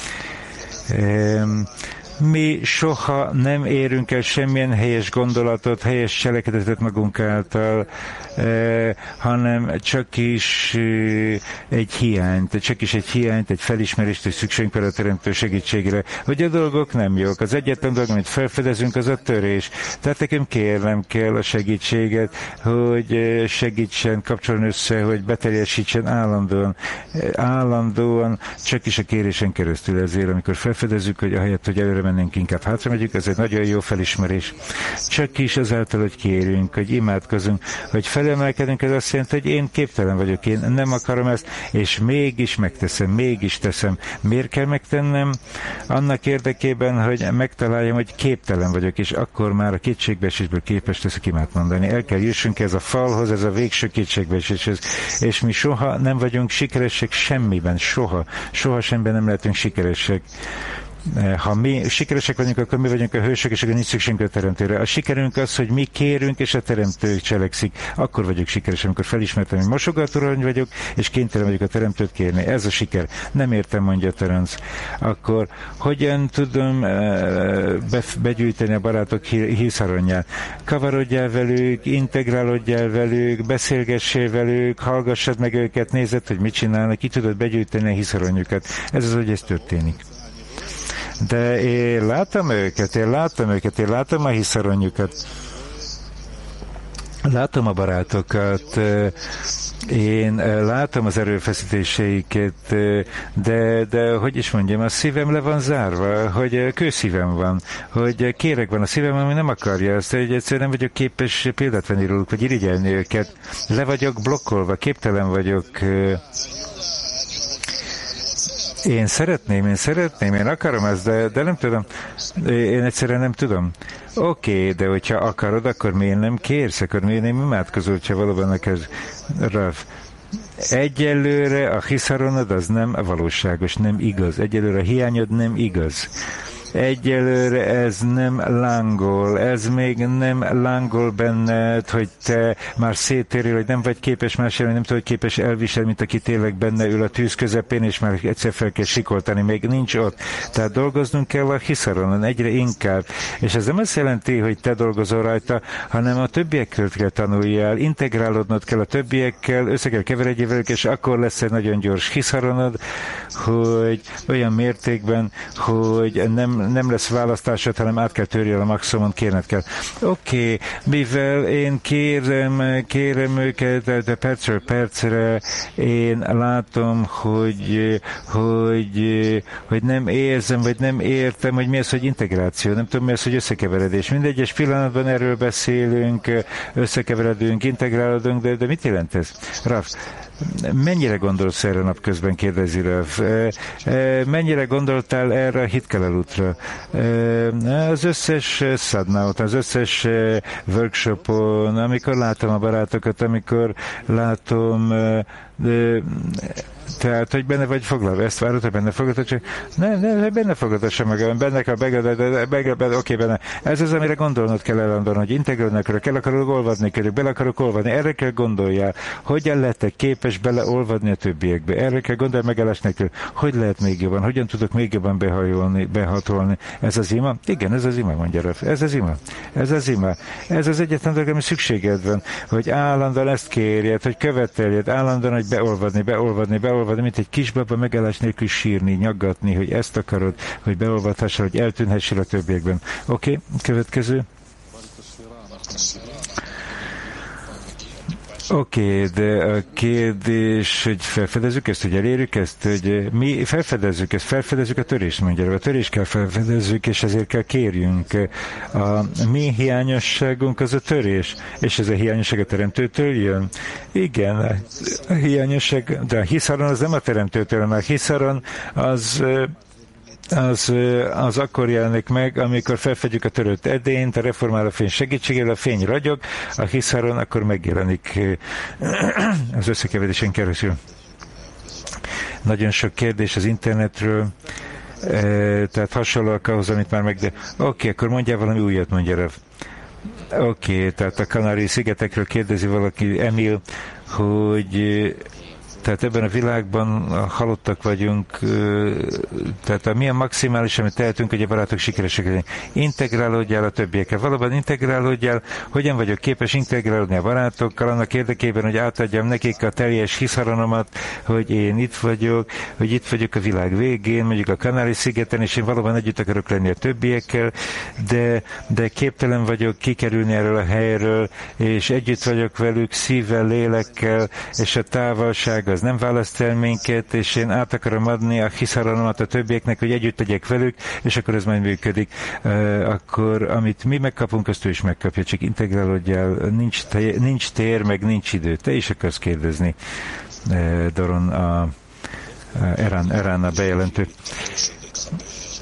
Mi soha nem érünk el semmilyen helyes gondolatot, helyes cselekedetet magunk által, eh, hanem csak is eh, egy hiányt, csak is egy hiányt, egy felismerést, hogy szükségünk van a teremtő segítségére, hogy a dolgok nem jók. Az egyetlen dolog, amit felfedezünk, az a törés. Tehát nekem kérnem kell a segítséget, hogy segítsen kapcsolni össze, hogy beteljesítsen állandóan. Állandóan, csak is a kérésen keresztül. Ezért, amikor felfedezzük, hogy ahelyett, hogy előre mennénk, inkább hátra megyünk, ez egy nagyon jó felismerés. Csak is azáltal, hogy kérünk, hogy imádkozunk, hogy felemelkedünk, ez azt jelenti, hogy én képtelen vagyok, én nem akarom ezt, és mégis megteszem, mégis teszem. Miért kell megtennem? Annak érdekében, hogy megtaláljam, hogy képtelen vagyok, és akkor már a kétségbeesésből képes leszek imát mondani. El kell jussunk ez a falhoz, ez a végső kétségbeeséshez, és mi soha nem vagyunk sikeresek semmiben, soha, soha semmiben nem lehetünk sikeresek. Ha mi sikeresek vagyunk, akkor mi vagyunk a hősök, és akkor nincs szükségünk a teremtőre. A sikerünk az, hogy mi kérünk, és a teremtő cselekszik. Akkor vagyok sikeres, amikor felismertem, hogy mosogatóra vagyok, és kénytelen vagyok a teremtőt kérni. Ez a siker. Nem értem, mondja Terence. Akkor hogyan tudom begyűjteni a barátok hírszaronyját? Kavarodjál velük, integrálódjál velük, beszélgessél velük, hallgassad meg őket, nézed, hogy mit csinálnak, ki tudod begyűjteni a hírszaronyukat. Ez az, hogy ez történik. De én látom őket, én látom őket, én látom a hírszaronyukat. Látom a barátokat, én látom az erőfeszítéseiket, de, de hogy is mondjam, a szívem le van zárva, hogy kőszívem van, hogy kérek van a szívem, ami nem akarja azt, hogy egyszerűen nem vagyok képes példát venni róluk, vagy irigyelni őket. Le vagyok blokkolva, képtelen vagyok. Én szeretném, én szeretném, én akarom ezt, de, de nem tudom. Én egyszerűen nem tudom. Oké, okay, de hogyha akarod, akkor miért nem kérsz, akkor miért nem imádkozol, ha valóban neked Raf. Egyelőre a hiszaronod az nem valóságos, nem igaz. Egyelőre a hiányod nem igaz. Egyelőre ez nem lángol, ez még nem lángol benned, hogy te már széttérül, hogy nem vagy képes más jelni, nem tudod, hogy képes elviselni, mint aki tényleg benne ül a tűz közepén, és már egyszer fel kell sikoltani, még nincs ott. Tehát dolgoznunk kell a hiszaronon egyre inkább. És ez nem azt jelenti, hogy te dolgozol rajta, hanem a többiekről kell tanuljál, integrálódnod kell a többiekkel, össze kell keveredjél velük, és akkor lesz egy nagyon gyors hiszaronod, hogy olyan mértékben, hogy nem nem lesz választásod, hanem át kell törjél a maximumon, kérned kell. Oké, okay, mivel én kérem, kérem őket, de percről percre én látom, hogy, hogy, hogy nem érzem, vagy nem értem, hogy mi az, hogy integráció, nem tudom, mi az, hogy összekeveredés. Mindegyes pillanatban erről beszélünk, összekeveredünk, integrálódunk, de, de mit jelent ez? Raf, mennyire gondolsz erre napközben, kérdezi Raf? Mennyire gondoltál erre a Hitkelel útra? Az összes szadná után, az összes workshopon, amikor látom a barátokat, amikor látom de, tehát, hogy benne vagy foglalva, ezt várod, hogy benne foglalva, csak nem, nem, benne foglalva sem meg, benne kell, benne, oké, benne. Ez az, amire gondolnod kell ellenben, hogy integrálni akarok, el akarok olvadni, kell, bele akarok olvadni, erre kell gondoljál, hogyan lehetek képes beleolvadni a többiekbe, erre kell gondolni megállás nélkül, hogy lehet még jobban, hogyan tudok még jobban behajolni, behatolni. Ez az ima? Igen, ez az ima, mondja Raf. Ez az ima. Ez az ima. Ez az egyetlen dolog, ami szükséged van, hogy állandóan ezt kérjed, hogy követeljed, állandóan, hogy beolvadni, beolvadni, beolvadni, mint egy kisbaba megállás nélkül sírni, nyaggatni, hogy ezt akarod, hogy beolvadhassál, hogy eltűnhessél a többiekben. Oké, okay, következő. Oké, okay, de a kérdés, hogy felfedezzük ezt, hogy elérjük ezt, hogy mi felfedezzük ezt, felfedezzük a törést, mondja, a törést kell felfedezzük, és ezért kell kérjünk. A mi hiányosságunk az a törés, és ez a hiányosság a teremtőtől jön. Igen, a hiányosság, de a hiszaron az nem a teremtőtől, hanem a hiszaron az... Az, az akkor jelenik meg, amikor felfedjük a törött edényt, a reformáló fény segítségével, a fény ragyog, a hiszaron akkor megjelenik az összekeverésen keresztül. Nagyon sok kérdés az internetről, tehát hasonlóak ahhoz, amit már meg... De... Oké, okay, akkor mondjál valami újat, mondja Rav. Oké, okay, tehát a Kanári-szigetekről kérdezi valaki, Emil, hogy... Tehát ebben a világban halottak vagyunk, tehát a milyen maximális, amit tehetünk, hogy a barátok sikeresek legyenek. Integrálódjál a többiekkel. Valóban integrálódjál, hogyan vagyok képes integrálódni a barátokkal, annak érdekében, hogy átadjam nekik a teljes hiszaronomat, hogy én itt vagyok, hogy itt vagyok a világ végén, mondjuk a Kanári-szigeten, és én valóban együtt akarok lenni a többiekkel, de, de képtelen vagyok kikerülni erről a helyről, és együtt vagyok velük szívvel, lélekkel, és a távolság az nem választ el minket, és én át akarom adni a hiszaronomat a többieknek, hogy együtt legyek velük, és akkor ez majd működik. Uh, akkor amit mi megkapunk, azt ő is megkapja, csak integrálódjál, nincs, nincs tér, meg nincs idő. Te is akarsz kérdezni, uh, Doron, a, a Erán, Erán a bejelentő.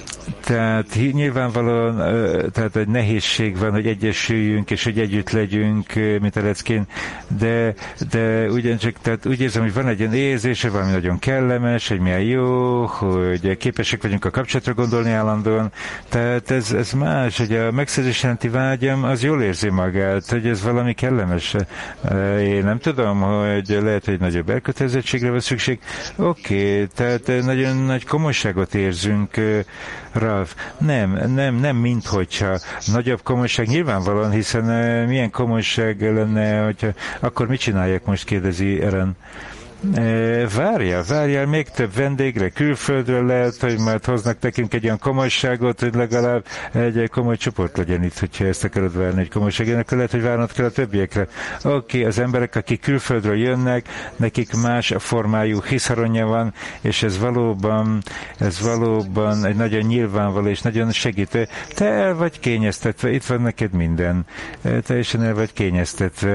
Tehát nyilvánvalóan tehát egy nehézség van, hogy egyesüljünk, és hogy együtt legyünk, mint a leckén, de, de ugyancsak, tehát úgy érzem, hogy van egy ilyen érzése, valami nagyon kellemes, hogy milyen jó, hogy képesek vagyunk a kapcsolatra gondolni állandóan, tehát ez, ez más, hogy a megszerzés jelenti vágyam, az jól érzi magát, hogy ez valami kellemes. Én nem tudom, hogy lehet, hogy nagyobb elkötelezettségre van szükség. Oké, okay, tehát nagyon nagy komolyságot érzünk, Ralf. Nem, nem, nem minthogyha nagyobb komolyság nyilvánvalóan, hiszen milyen komolyság lenne, hogyha akkor mit csinálják most, kérdezi Ellen. Várjál, várjál, még több vendégre, külföldről lehet, hogy majd hoznak nekünk egy olyan komolyságot, hogy legalább egy komoly csoport legyen itt, hogyha ezt akarod várni, egy komolyság, akkor lehet, hogy várnod kell a többiekre. Oké, okay, az emberek, akik külföldről jönnek, nekik más formájú hiszaronja van, és ez valóban, ez valóban egy nagyon nyilvánvaló és nagyon segítő. Te el vagy kényeztetve, itt van neked minden. Teljesen el vagy kényeztetve.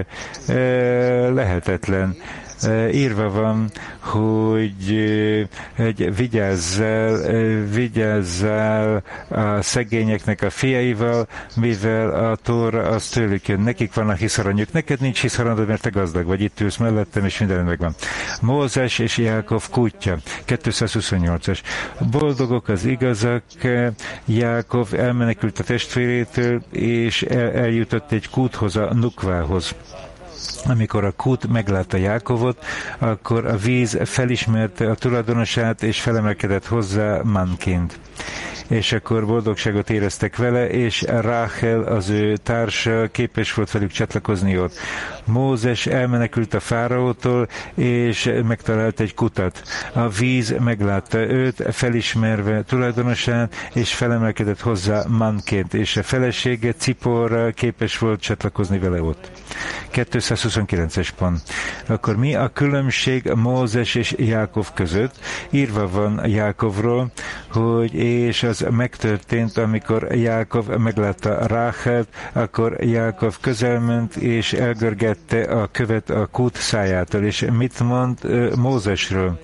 Lehetetlen. Írva van, hogy, hogy vigyázzál, vigyázzál a szegényeknek a fiaival, mivel a Tóra az tőlük jön. Nekik van a hiszaranyjuk, neked nincs hiszaranyod, mert te gazdag vagy, itt ülsz mellettem, és minden megvan. Mózes és Jákov kútja, kétszázhuszonnyolcas. Boldogok az igazak, Jákov elmenekült a testvérétől, és el, eljutott egy kúthoz, a Nukvához. Amikor a kút meglátta Jákovot, akkor a víz felismerte a tulajdonosát, és felemelkedett hozzá manként. És akkor boldogságot éreztek vele, és Ráhel, az ő társa képes volt velük csatlakozni ott. Mózes elmenekült a fáraótól, és megtalált egy kutat. A víz meglátta őt, felismerve tulajdonosát, és felemelkedett hozzá manként, és a felesége Cipor képes volt csatlakozni vele ott. kétszázhuszonkilences pont. Akkor mi a különbség Mózes és Jákov között? Írva van Jákovról, hogy és az megtörtént, amikor Jákov meglátta Ráhelt, akkor Jákov közelment, és elgörgette a követ a kút szájától. És mit mond Mózesről?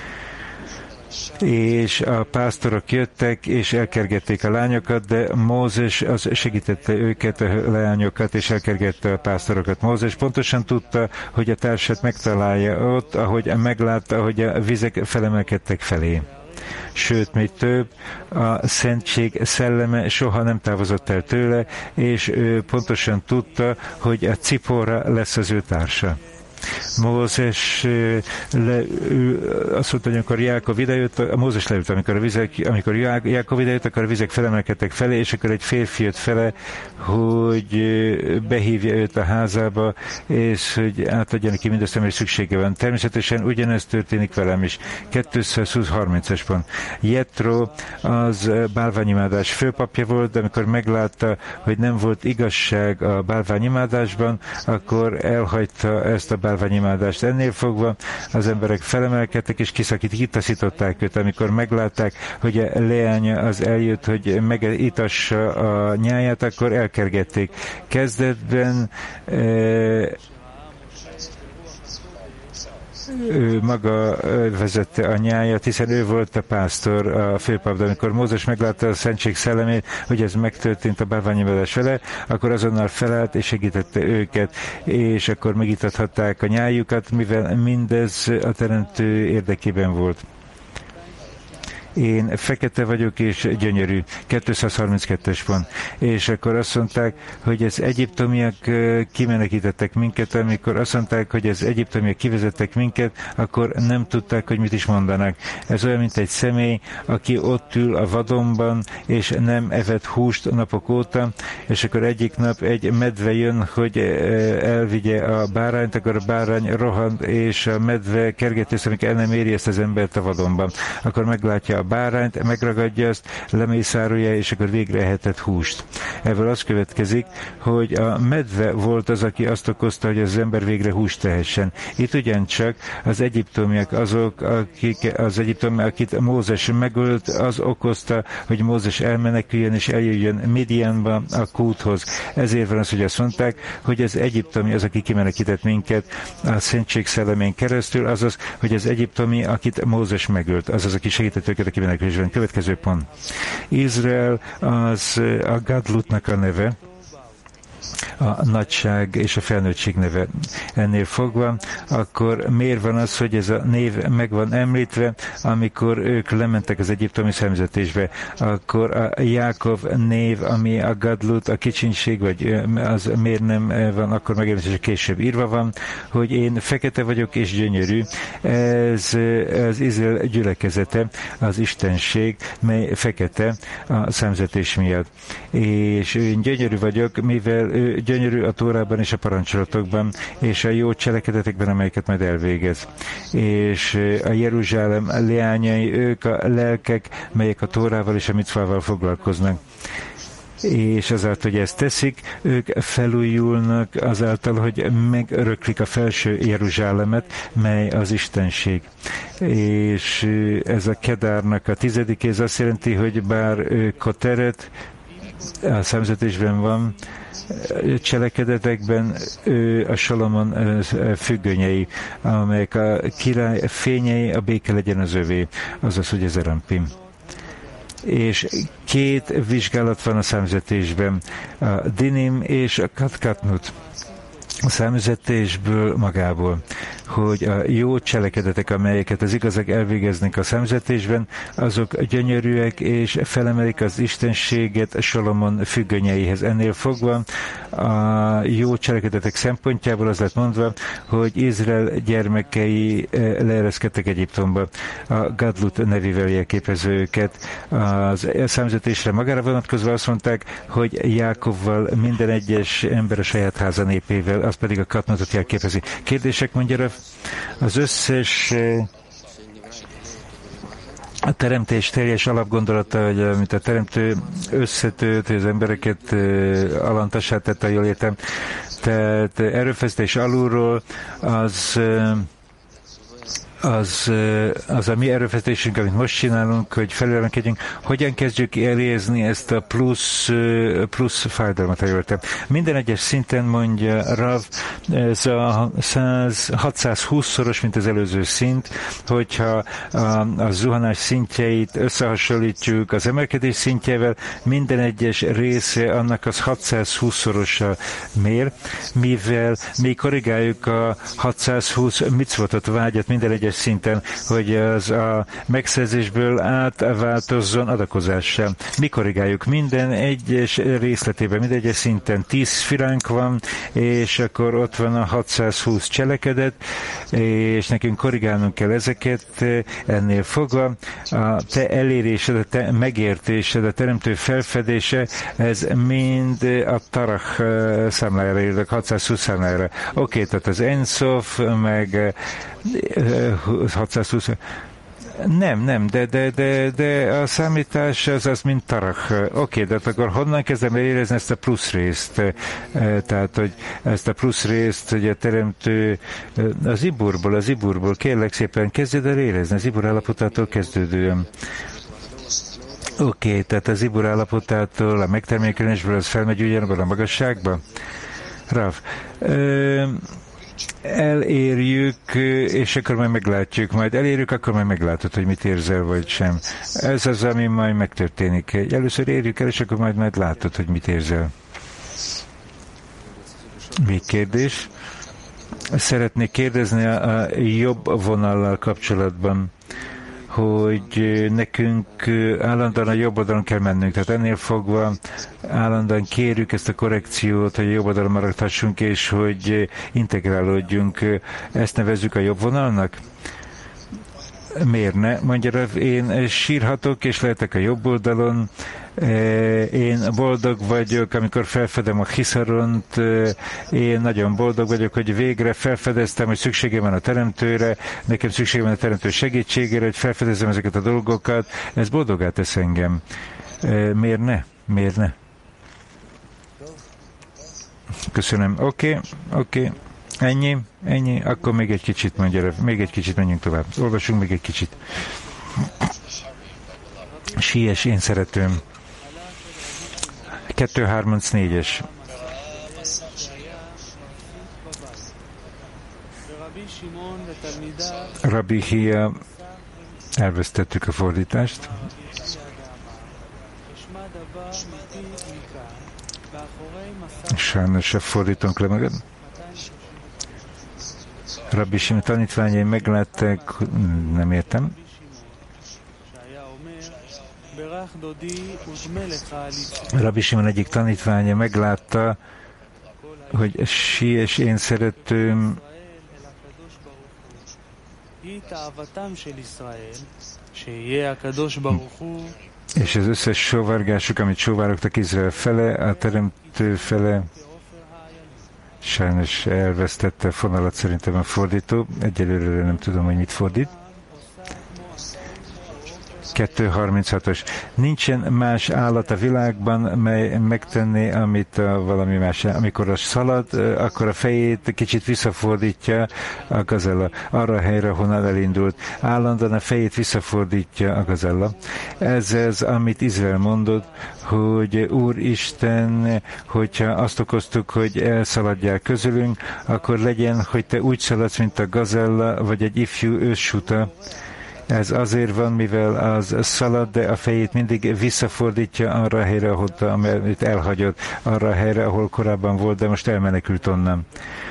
És a pásztorok jöttek, és elkergették a lányokat, de Mózes az segítette őket, a lányokat, és elkergette a pásztorokat. Mózes pontosan tudta, hogy a társát megtalálja ott, ahogy meglátta, hogy a vizek felemelkedtek felé. Sőt, még több, a szentség szelleme soha nem távozott el tőle, és ő pontosan tudta, hogy a Cipora lesz az ő társa. Mózes le, ő, azt mondta, hogy amikor Jákov idejött, a Mózes leült, amikor, a vizek, amikor Jákov idejött, akkor a vizek felemelkedtek felé, és akkor egy férfi jött fele, hogy behívja őt a házába, és hogy átadja neki mindazt, amire szüksége van. Természetesen ugyanezt történik velem is. kétszázharmincas pont. Jetro az bálványimádás főpapja volt, de amikor meglátta, hogy nem volt igazság a bálványimádásban, akkor elhagyta ezt a bálványimádást. Ennél fogva az emberek felemelkedtek, és kitaszították őt. Amikor meglátták, hogy a leánya az eljött, hogy megitassa a nyáját, akkor elkergették. Kezdetben e, ő maga vezette a nyájat, hiszen ő volt a pásztor, a főpap, de amikor Mózes meglátta a szentség szellemét, hogy ez megtörtént a bálványimádás vele, akkor azonnal felállt és segítette őket, és akkor megitathatták a nyájukat, mivel mindez a teremtő érdekében volt. Én fekete vagyok és gyönyörű. kétszázharminckettes pont. És akkor azt mondták, hogy az egyiptomiak kimenekítettek minket, amikor azt mondták, hogy az egyiptomiak kivezettek minket, akkor nem tudták, hogy mit is mondanak. Ez olyan, mint egy személy, aki ott ül a vadonban, és nem evett húst napok óta, és akkor egyik nap egy medve jön, hogy elvigye a bárányt, akkor a bárány rohan, és a medve kergeti, amikor el nem éri ezt az embert a vadonban. Akkor meglátja a bárányt, megragadja azt, lemészárolja, és akkor végre ehetett húst. Ebből az következik, hogy a medve volt az, aki azt okozta, hogy az ember végre húst tehessen. Itt ugyancsak az egyiptomiak azok, akik, az egyiptomiak, akit Mózes megölt, az okozta, hogy Mózes elmeneküljön és eljöjjön Midianba a kúthoz. Ezért van az, hogy azt mondták, hogy az egyiptomi az, aki kimenekített minket a szentség szellemén keresztül, azaz, hogy az egyiptomi, akit Mózes megölt, azaz, aki segített őket a kimenekülésben. Következő pont. Izrael az a Gadlutnak a neve, a nagyság és a felnőttség neve. Ennél fogva, akkor miért van az, hogy ez a név meg van említve, amikor ők lementek az egyiptomi szemzetésbe, akkor a Jákov név, ami a Gadlut, a kicsinség, vagy az miért nem van, akkor megemlítés később írva van, hogy én fekete vagyok és gyönyörű. Ez az Izrael gyülekezete, az istenség, mely fekete a szemzetés miatt. És én gyönyörű vagyok, mivel ő gyönyörű a Tórában és a parancsolatokban, és a jó cselekedetekben, amelyeket majd elvégez. És a Jeruzsálem leányai, ők a lelkek, melyek a Tórával és a micvával foglalkoznak. És azáltal, hogy ezt teszik, ők felújulnak azáltal, hogy megöröklik a felső Jeruzsálemet, mely az istenség. És ez a Kedárnak a tizedik, ez azt jelenti, hogy bár Koteret a szemzetésben van, cselekedetekben ő a Salomon függönyei, amelyek a király fényei, a béke legyen az övé, azaz, hogy ez a Rampim. És két vizsgálat van a számüzetésben, a Dinim és a Katkatnut. A számüzetésből magából, hogy a jó cselekedetek, amelyeket az igazak elvégeznek a számüzetésben, azok gyönyörűek, és felemelik az istenséget Salomon függönyeihez. Ennél fogva a jó cselekedetek szempontjából az lett mondva, hogy Izrael gyermekei leereszkedtek Egyiptomba. A Gadlut nevével jelképező őket. A számüzetésre magára vonatkozva azt mondták, hogy Jákovval minden egyes ember a saját háza népével, az pedig a Katnutot jelképezi. Kérdések, mondja, az összes a teremtés teljes alapgondolata, hogy amit a teremtő összetölt, hogy az embereket alantassá tette, jól értem. Tehát erőfeszítés alulról az Az, az a mi erőfeszítésünk, amit most csinálunk, hogy felülemelkedjünk, hogyan kezdjük elérni ezt a plusz, plusz fájdalmat, ha jól értem. Minden egyes szinten, mondja Rav, ez a hatszázhúsz-szoros, mint az előző szint, hogyha a, a zuhanás szintjeit összehasonlítjuk az emelkedés szintjével, minden egyes része annak az hatszázhúsz-szorosa mér, mivel mi korrigáljuk a hatszázhúsz micvotot, vágyat minden egyes szinten, hogy az a megszerzésből átváltozzon adakozássá. Mi korrigáljuk minden egyes részletében, minden egyes szinten tíz firánk van, és akkor ott van a hatszázhúsz cselekedet, és nekünk korrigálnunk kell ezeket, ennél fogva. A te elérésed, a te megértésed, a teremtő felfedése, ez mind a Tarach számlájára írnak, hatszázhúsz számlájára. Oké, okay, tehát az Ensof, meg hatszázhúsz. Nem, nem, de, de, de, de a számítás az, az mint Tarach. Oké, okay, de akkor honnan kezdem érezni ezt a plusz részt? Tehát, hogy ezt a plusz részt, hogy a teremtő az iburból, az iburból, kérlek szépen kezdjed el érezni, az ibur állapotától kezdődően. Oké, okay, tehát az ibur állapotától, a megtermékelésből az felmegy ugyanabban a magasságba? Rav, elérjük, és akkor majd meglátjuk. Majd elérjük, akkor majd meglátod, hogy mit érzel, vagy sem. Ez az, ami majd megtörténik. Először érjük el, és akkor majd, majd látod, hogy mit érzel. Még kérdés? Szeretnék kérdezni a jobb vonallal kapcsolatban, hogy nekünk állandóan a jobb oldalon kell mennünk. Tehát ennél fogva állandóan kérjük ezt a korrekciót, hogy a jobb oldalon maradhassunk, és hogy integrálódjunk. Ezt nevezzük a jobb vonalnak? Miért ne? Mondja, én sírhatok, és lehetek a jobb oldalon. Én boldog vagyok, amikor felfedem a Hiszaront, én nagyon boldog vagyok, hogy végre felfedeztem, hogy szükségem van a teremtőre, nekem szükségem van a teremtő segítségére, hogy felfedezem ezeket a dolgokat, ez boldogá tesz engem. Miért ne? Miért ne? Köszönöm. Oké, okay, oké. Okay. Ennyi, ennyi, akkor még egy kicsit, mondja, még egy kicsit menjünk tovább. Olvasunk még egy kicsit. Siess, én szeretőm. kettő harmincnégyes. Rabbi Hia Elvesztettük a fordítást. Sajnos a fordítónk lemagad. Rabbi Simon tanítványai meglátták, nem értem. Rabbi Simon egyik tanítványa meglátta, hogy si és én szeretőm és az összes sóvárgásuk, amit sóvárogtak Izrael fele, a teremtő fele, sajnos elvesztette a fonalat szerintem a fordító. Egyelőre nem tudom, hogy mit fordít. kettő harminchatos. Nincsen más állat a világban, mely megtenné, amit a valami más. Amikor a szalad, akkor a fejét kicsit visszafordítja a gazella arra a helyre, honnan elindult. Állandóan a fejét visszafordítja a gazella. Ez az, amit Izrael mondott, hogy Úristen, hogyha azt okoztuk, hogy elszaladjál közülünk, akkor legyen, hogy te úgy szaladsz, mint a gazella, vagy egy ifjú őssuta. Ez azért van, mivel az szalad, de a fejét mindig visszafordítja arra a helyre, ahol amit elhagyott, arra a helyre, ahol korábban volt, de most elmenekült onnan.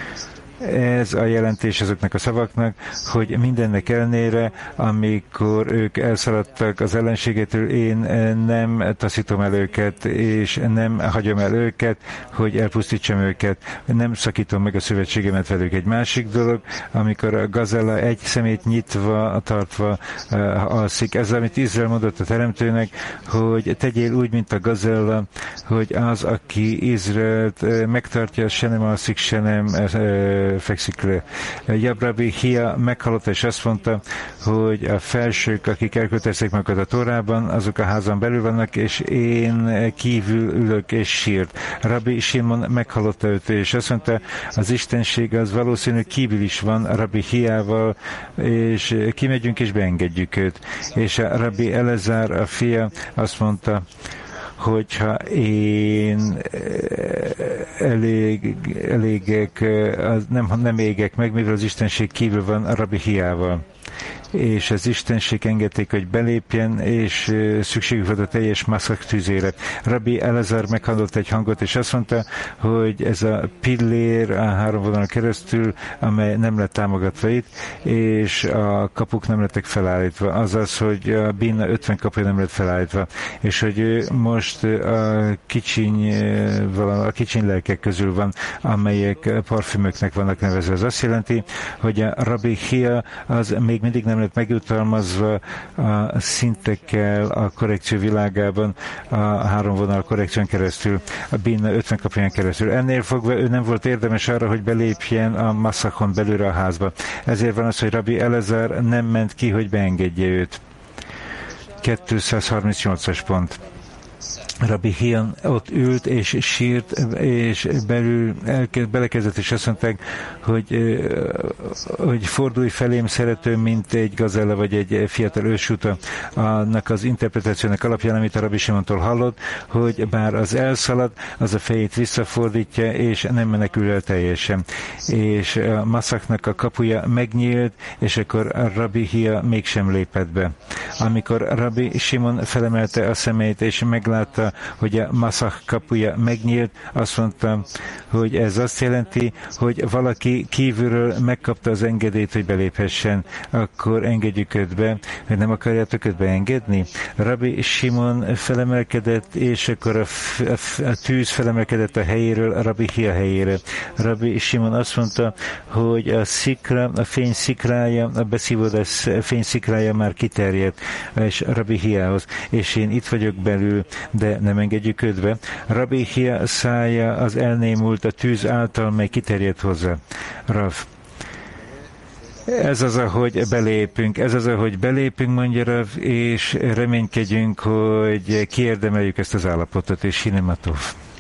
Ez a jelentés azoknak a szavaknak, hogy mindennek ellenére, amikor ők elszaladtak az ellenségetől, én nem taszítom el őket, és nem hagyom el őket, hogy elpusztítsam őket. Nem szakítom meg a szövetségemet velük. Egy másik dolog, amikor a gazella egy szemét nyitva, tartva uh, alszik. Ez, amit Izrael mondott a teremtőnek, hogy tegyél úgy, mint a gazella, hogy az, aki Izraelt uh, megtartja, se nem alszik, se nem uh, fekszik le. Rabbi Hia meghallotta, és azt mondta, hogy a felsők, akik elkötelezték magukat a Tórában, azok a házon belül vannak, és én kívül ülök és sírt. Rabbi Simon meghallotta őt, és azt mondta, az istenség az valószínű kívül is van Rabbi Hiával, és kimegyünk és beengedjük őt. És a Rabbi Elezár, a fia, azt mondta, hogyha én elég, elégek, nem, nem égek meg, mivel az istenség kívül van a Rabbi Hiával. És az istenség engedték, hogy belépjen, és szükségük volt a teljes maszak tüzére. Rabbi Elazar meghallotta egy hangot, és azt mondta, hogy ez a pillér a három vonalon keresztül, amely nem lett támogatva itt, és a kapuk nem lettek felállítva. Azaz, hogy a Bina ötven kapuja nem lett felállítva. És hogy ő most a kicsiny, a kicsiny lelkek közül van, amelyek parfümöknek vannak nevezve. Ez azt jelenti, hogy a Rabbi Hia az még mindig nem lett megjutalmazva a szintekkel a korrekció világában, a három vonal korrekción keresztül, a Bina ötven kapuján keresztül. Ennél fogva ő nem volt érdemes arra, hogy belépjen a masszakon belülre a házba. Ezért van az, hogy Rabbi Elazar nem ment ki, hogy beengedje őt. kétszázharmincnyolcas pont. Rabbi Hian ott ült és sírt, és belül elkezd, belekezdett, és azt mondták, hogy, hogy fordulj felém, szeretőm, mint egy gazella, vagy egy fiatal őssuta. Annak az interpretációnak alapján, amit a Rabbi Simontól hallott, hogy bár az elszalad, az a fejét visszafordítja, és nem menekül el teljesen. És a masszaknak a kapuja megnyílt, és akkor a Rabbi Hia mégsem lépett be. Amikor Rabbi Simon felemelte a szemét, és meglátta, hogy a masszak kapuja megnyílt, azt mondta, hogy ez azt jelenti, hogy valaki kívülről megkapta az engedélyt, hogy beléphessen, akkor engedjük őt be, hogy nem akarjátok őt beengedni. Rabbi Simon felemelkedett, és akkor a, a, a tűz felemelkedett a helyéről, a Rabbi Hia helyére. Rabbi Simon azt mondta, hogy a szikra, a fény szikrája, a beszívódás fény szikrája már kiterjedt, és Rabbi Hiához, és én itt vagyok belül, de nem engedjük őt be. Rabbi Hia szája az elnémult a tűz által, mely kiterjedt hozzá. Rav. Ez az, ahogy belépünk, ez az, ahogy belépünk, mondja Rav, és reménykedjünk, hogy kiérdemeljük ezt az állapotot, és Hinematov.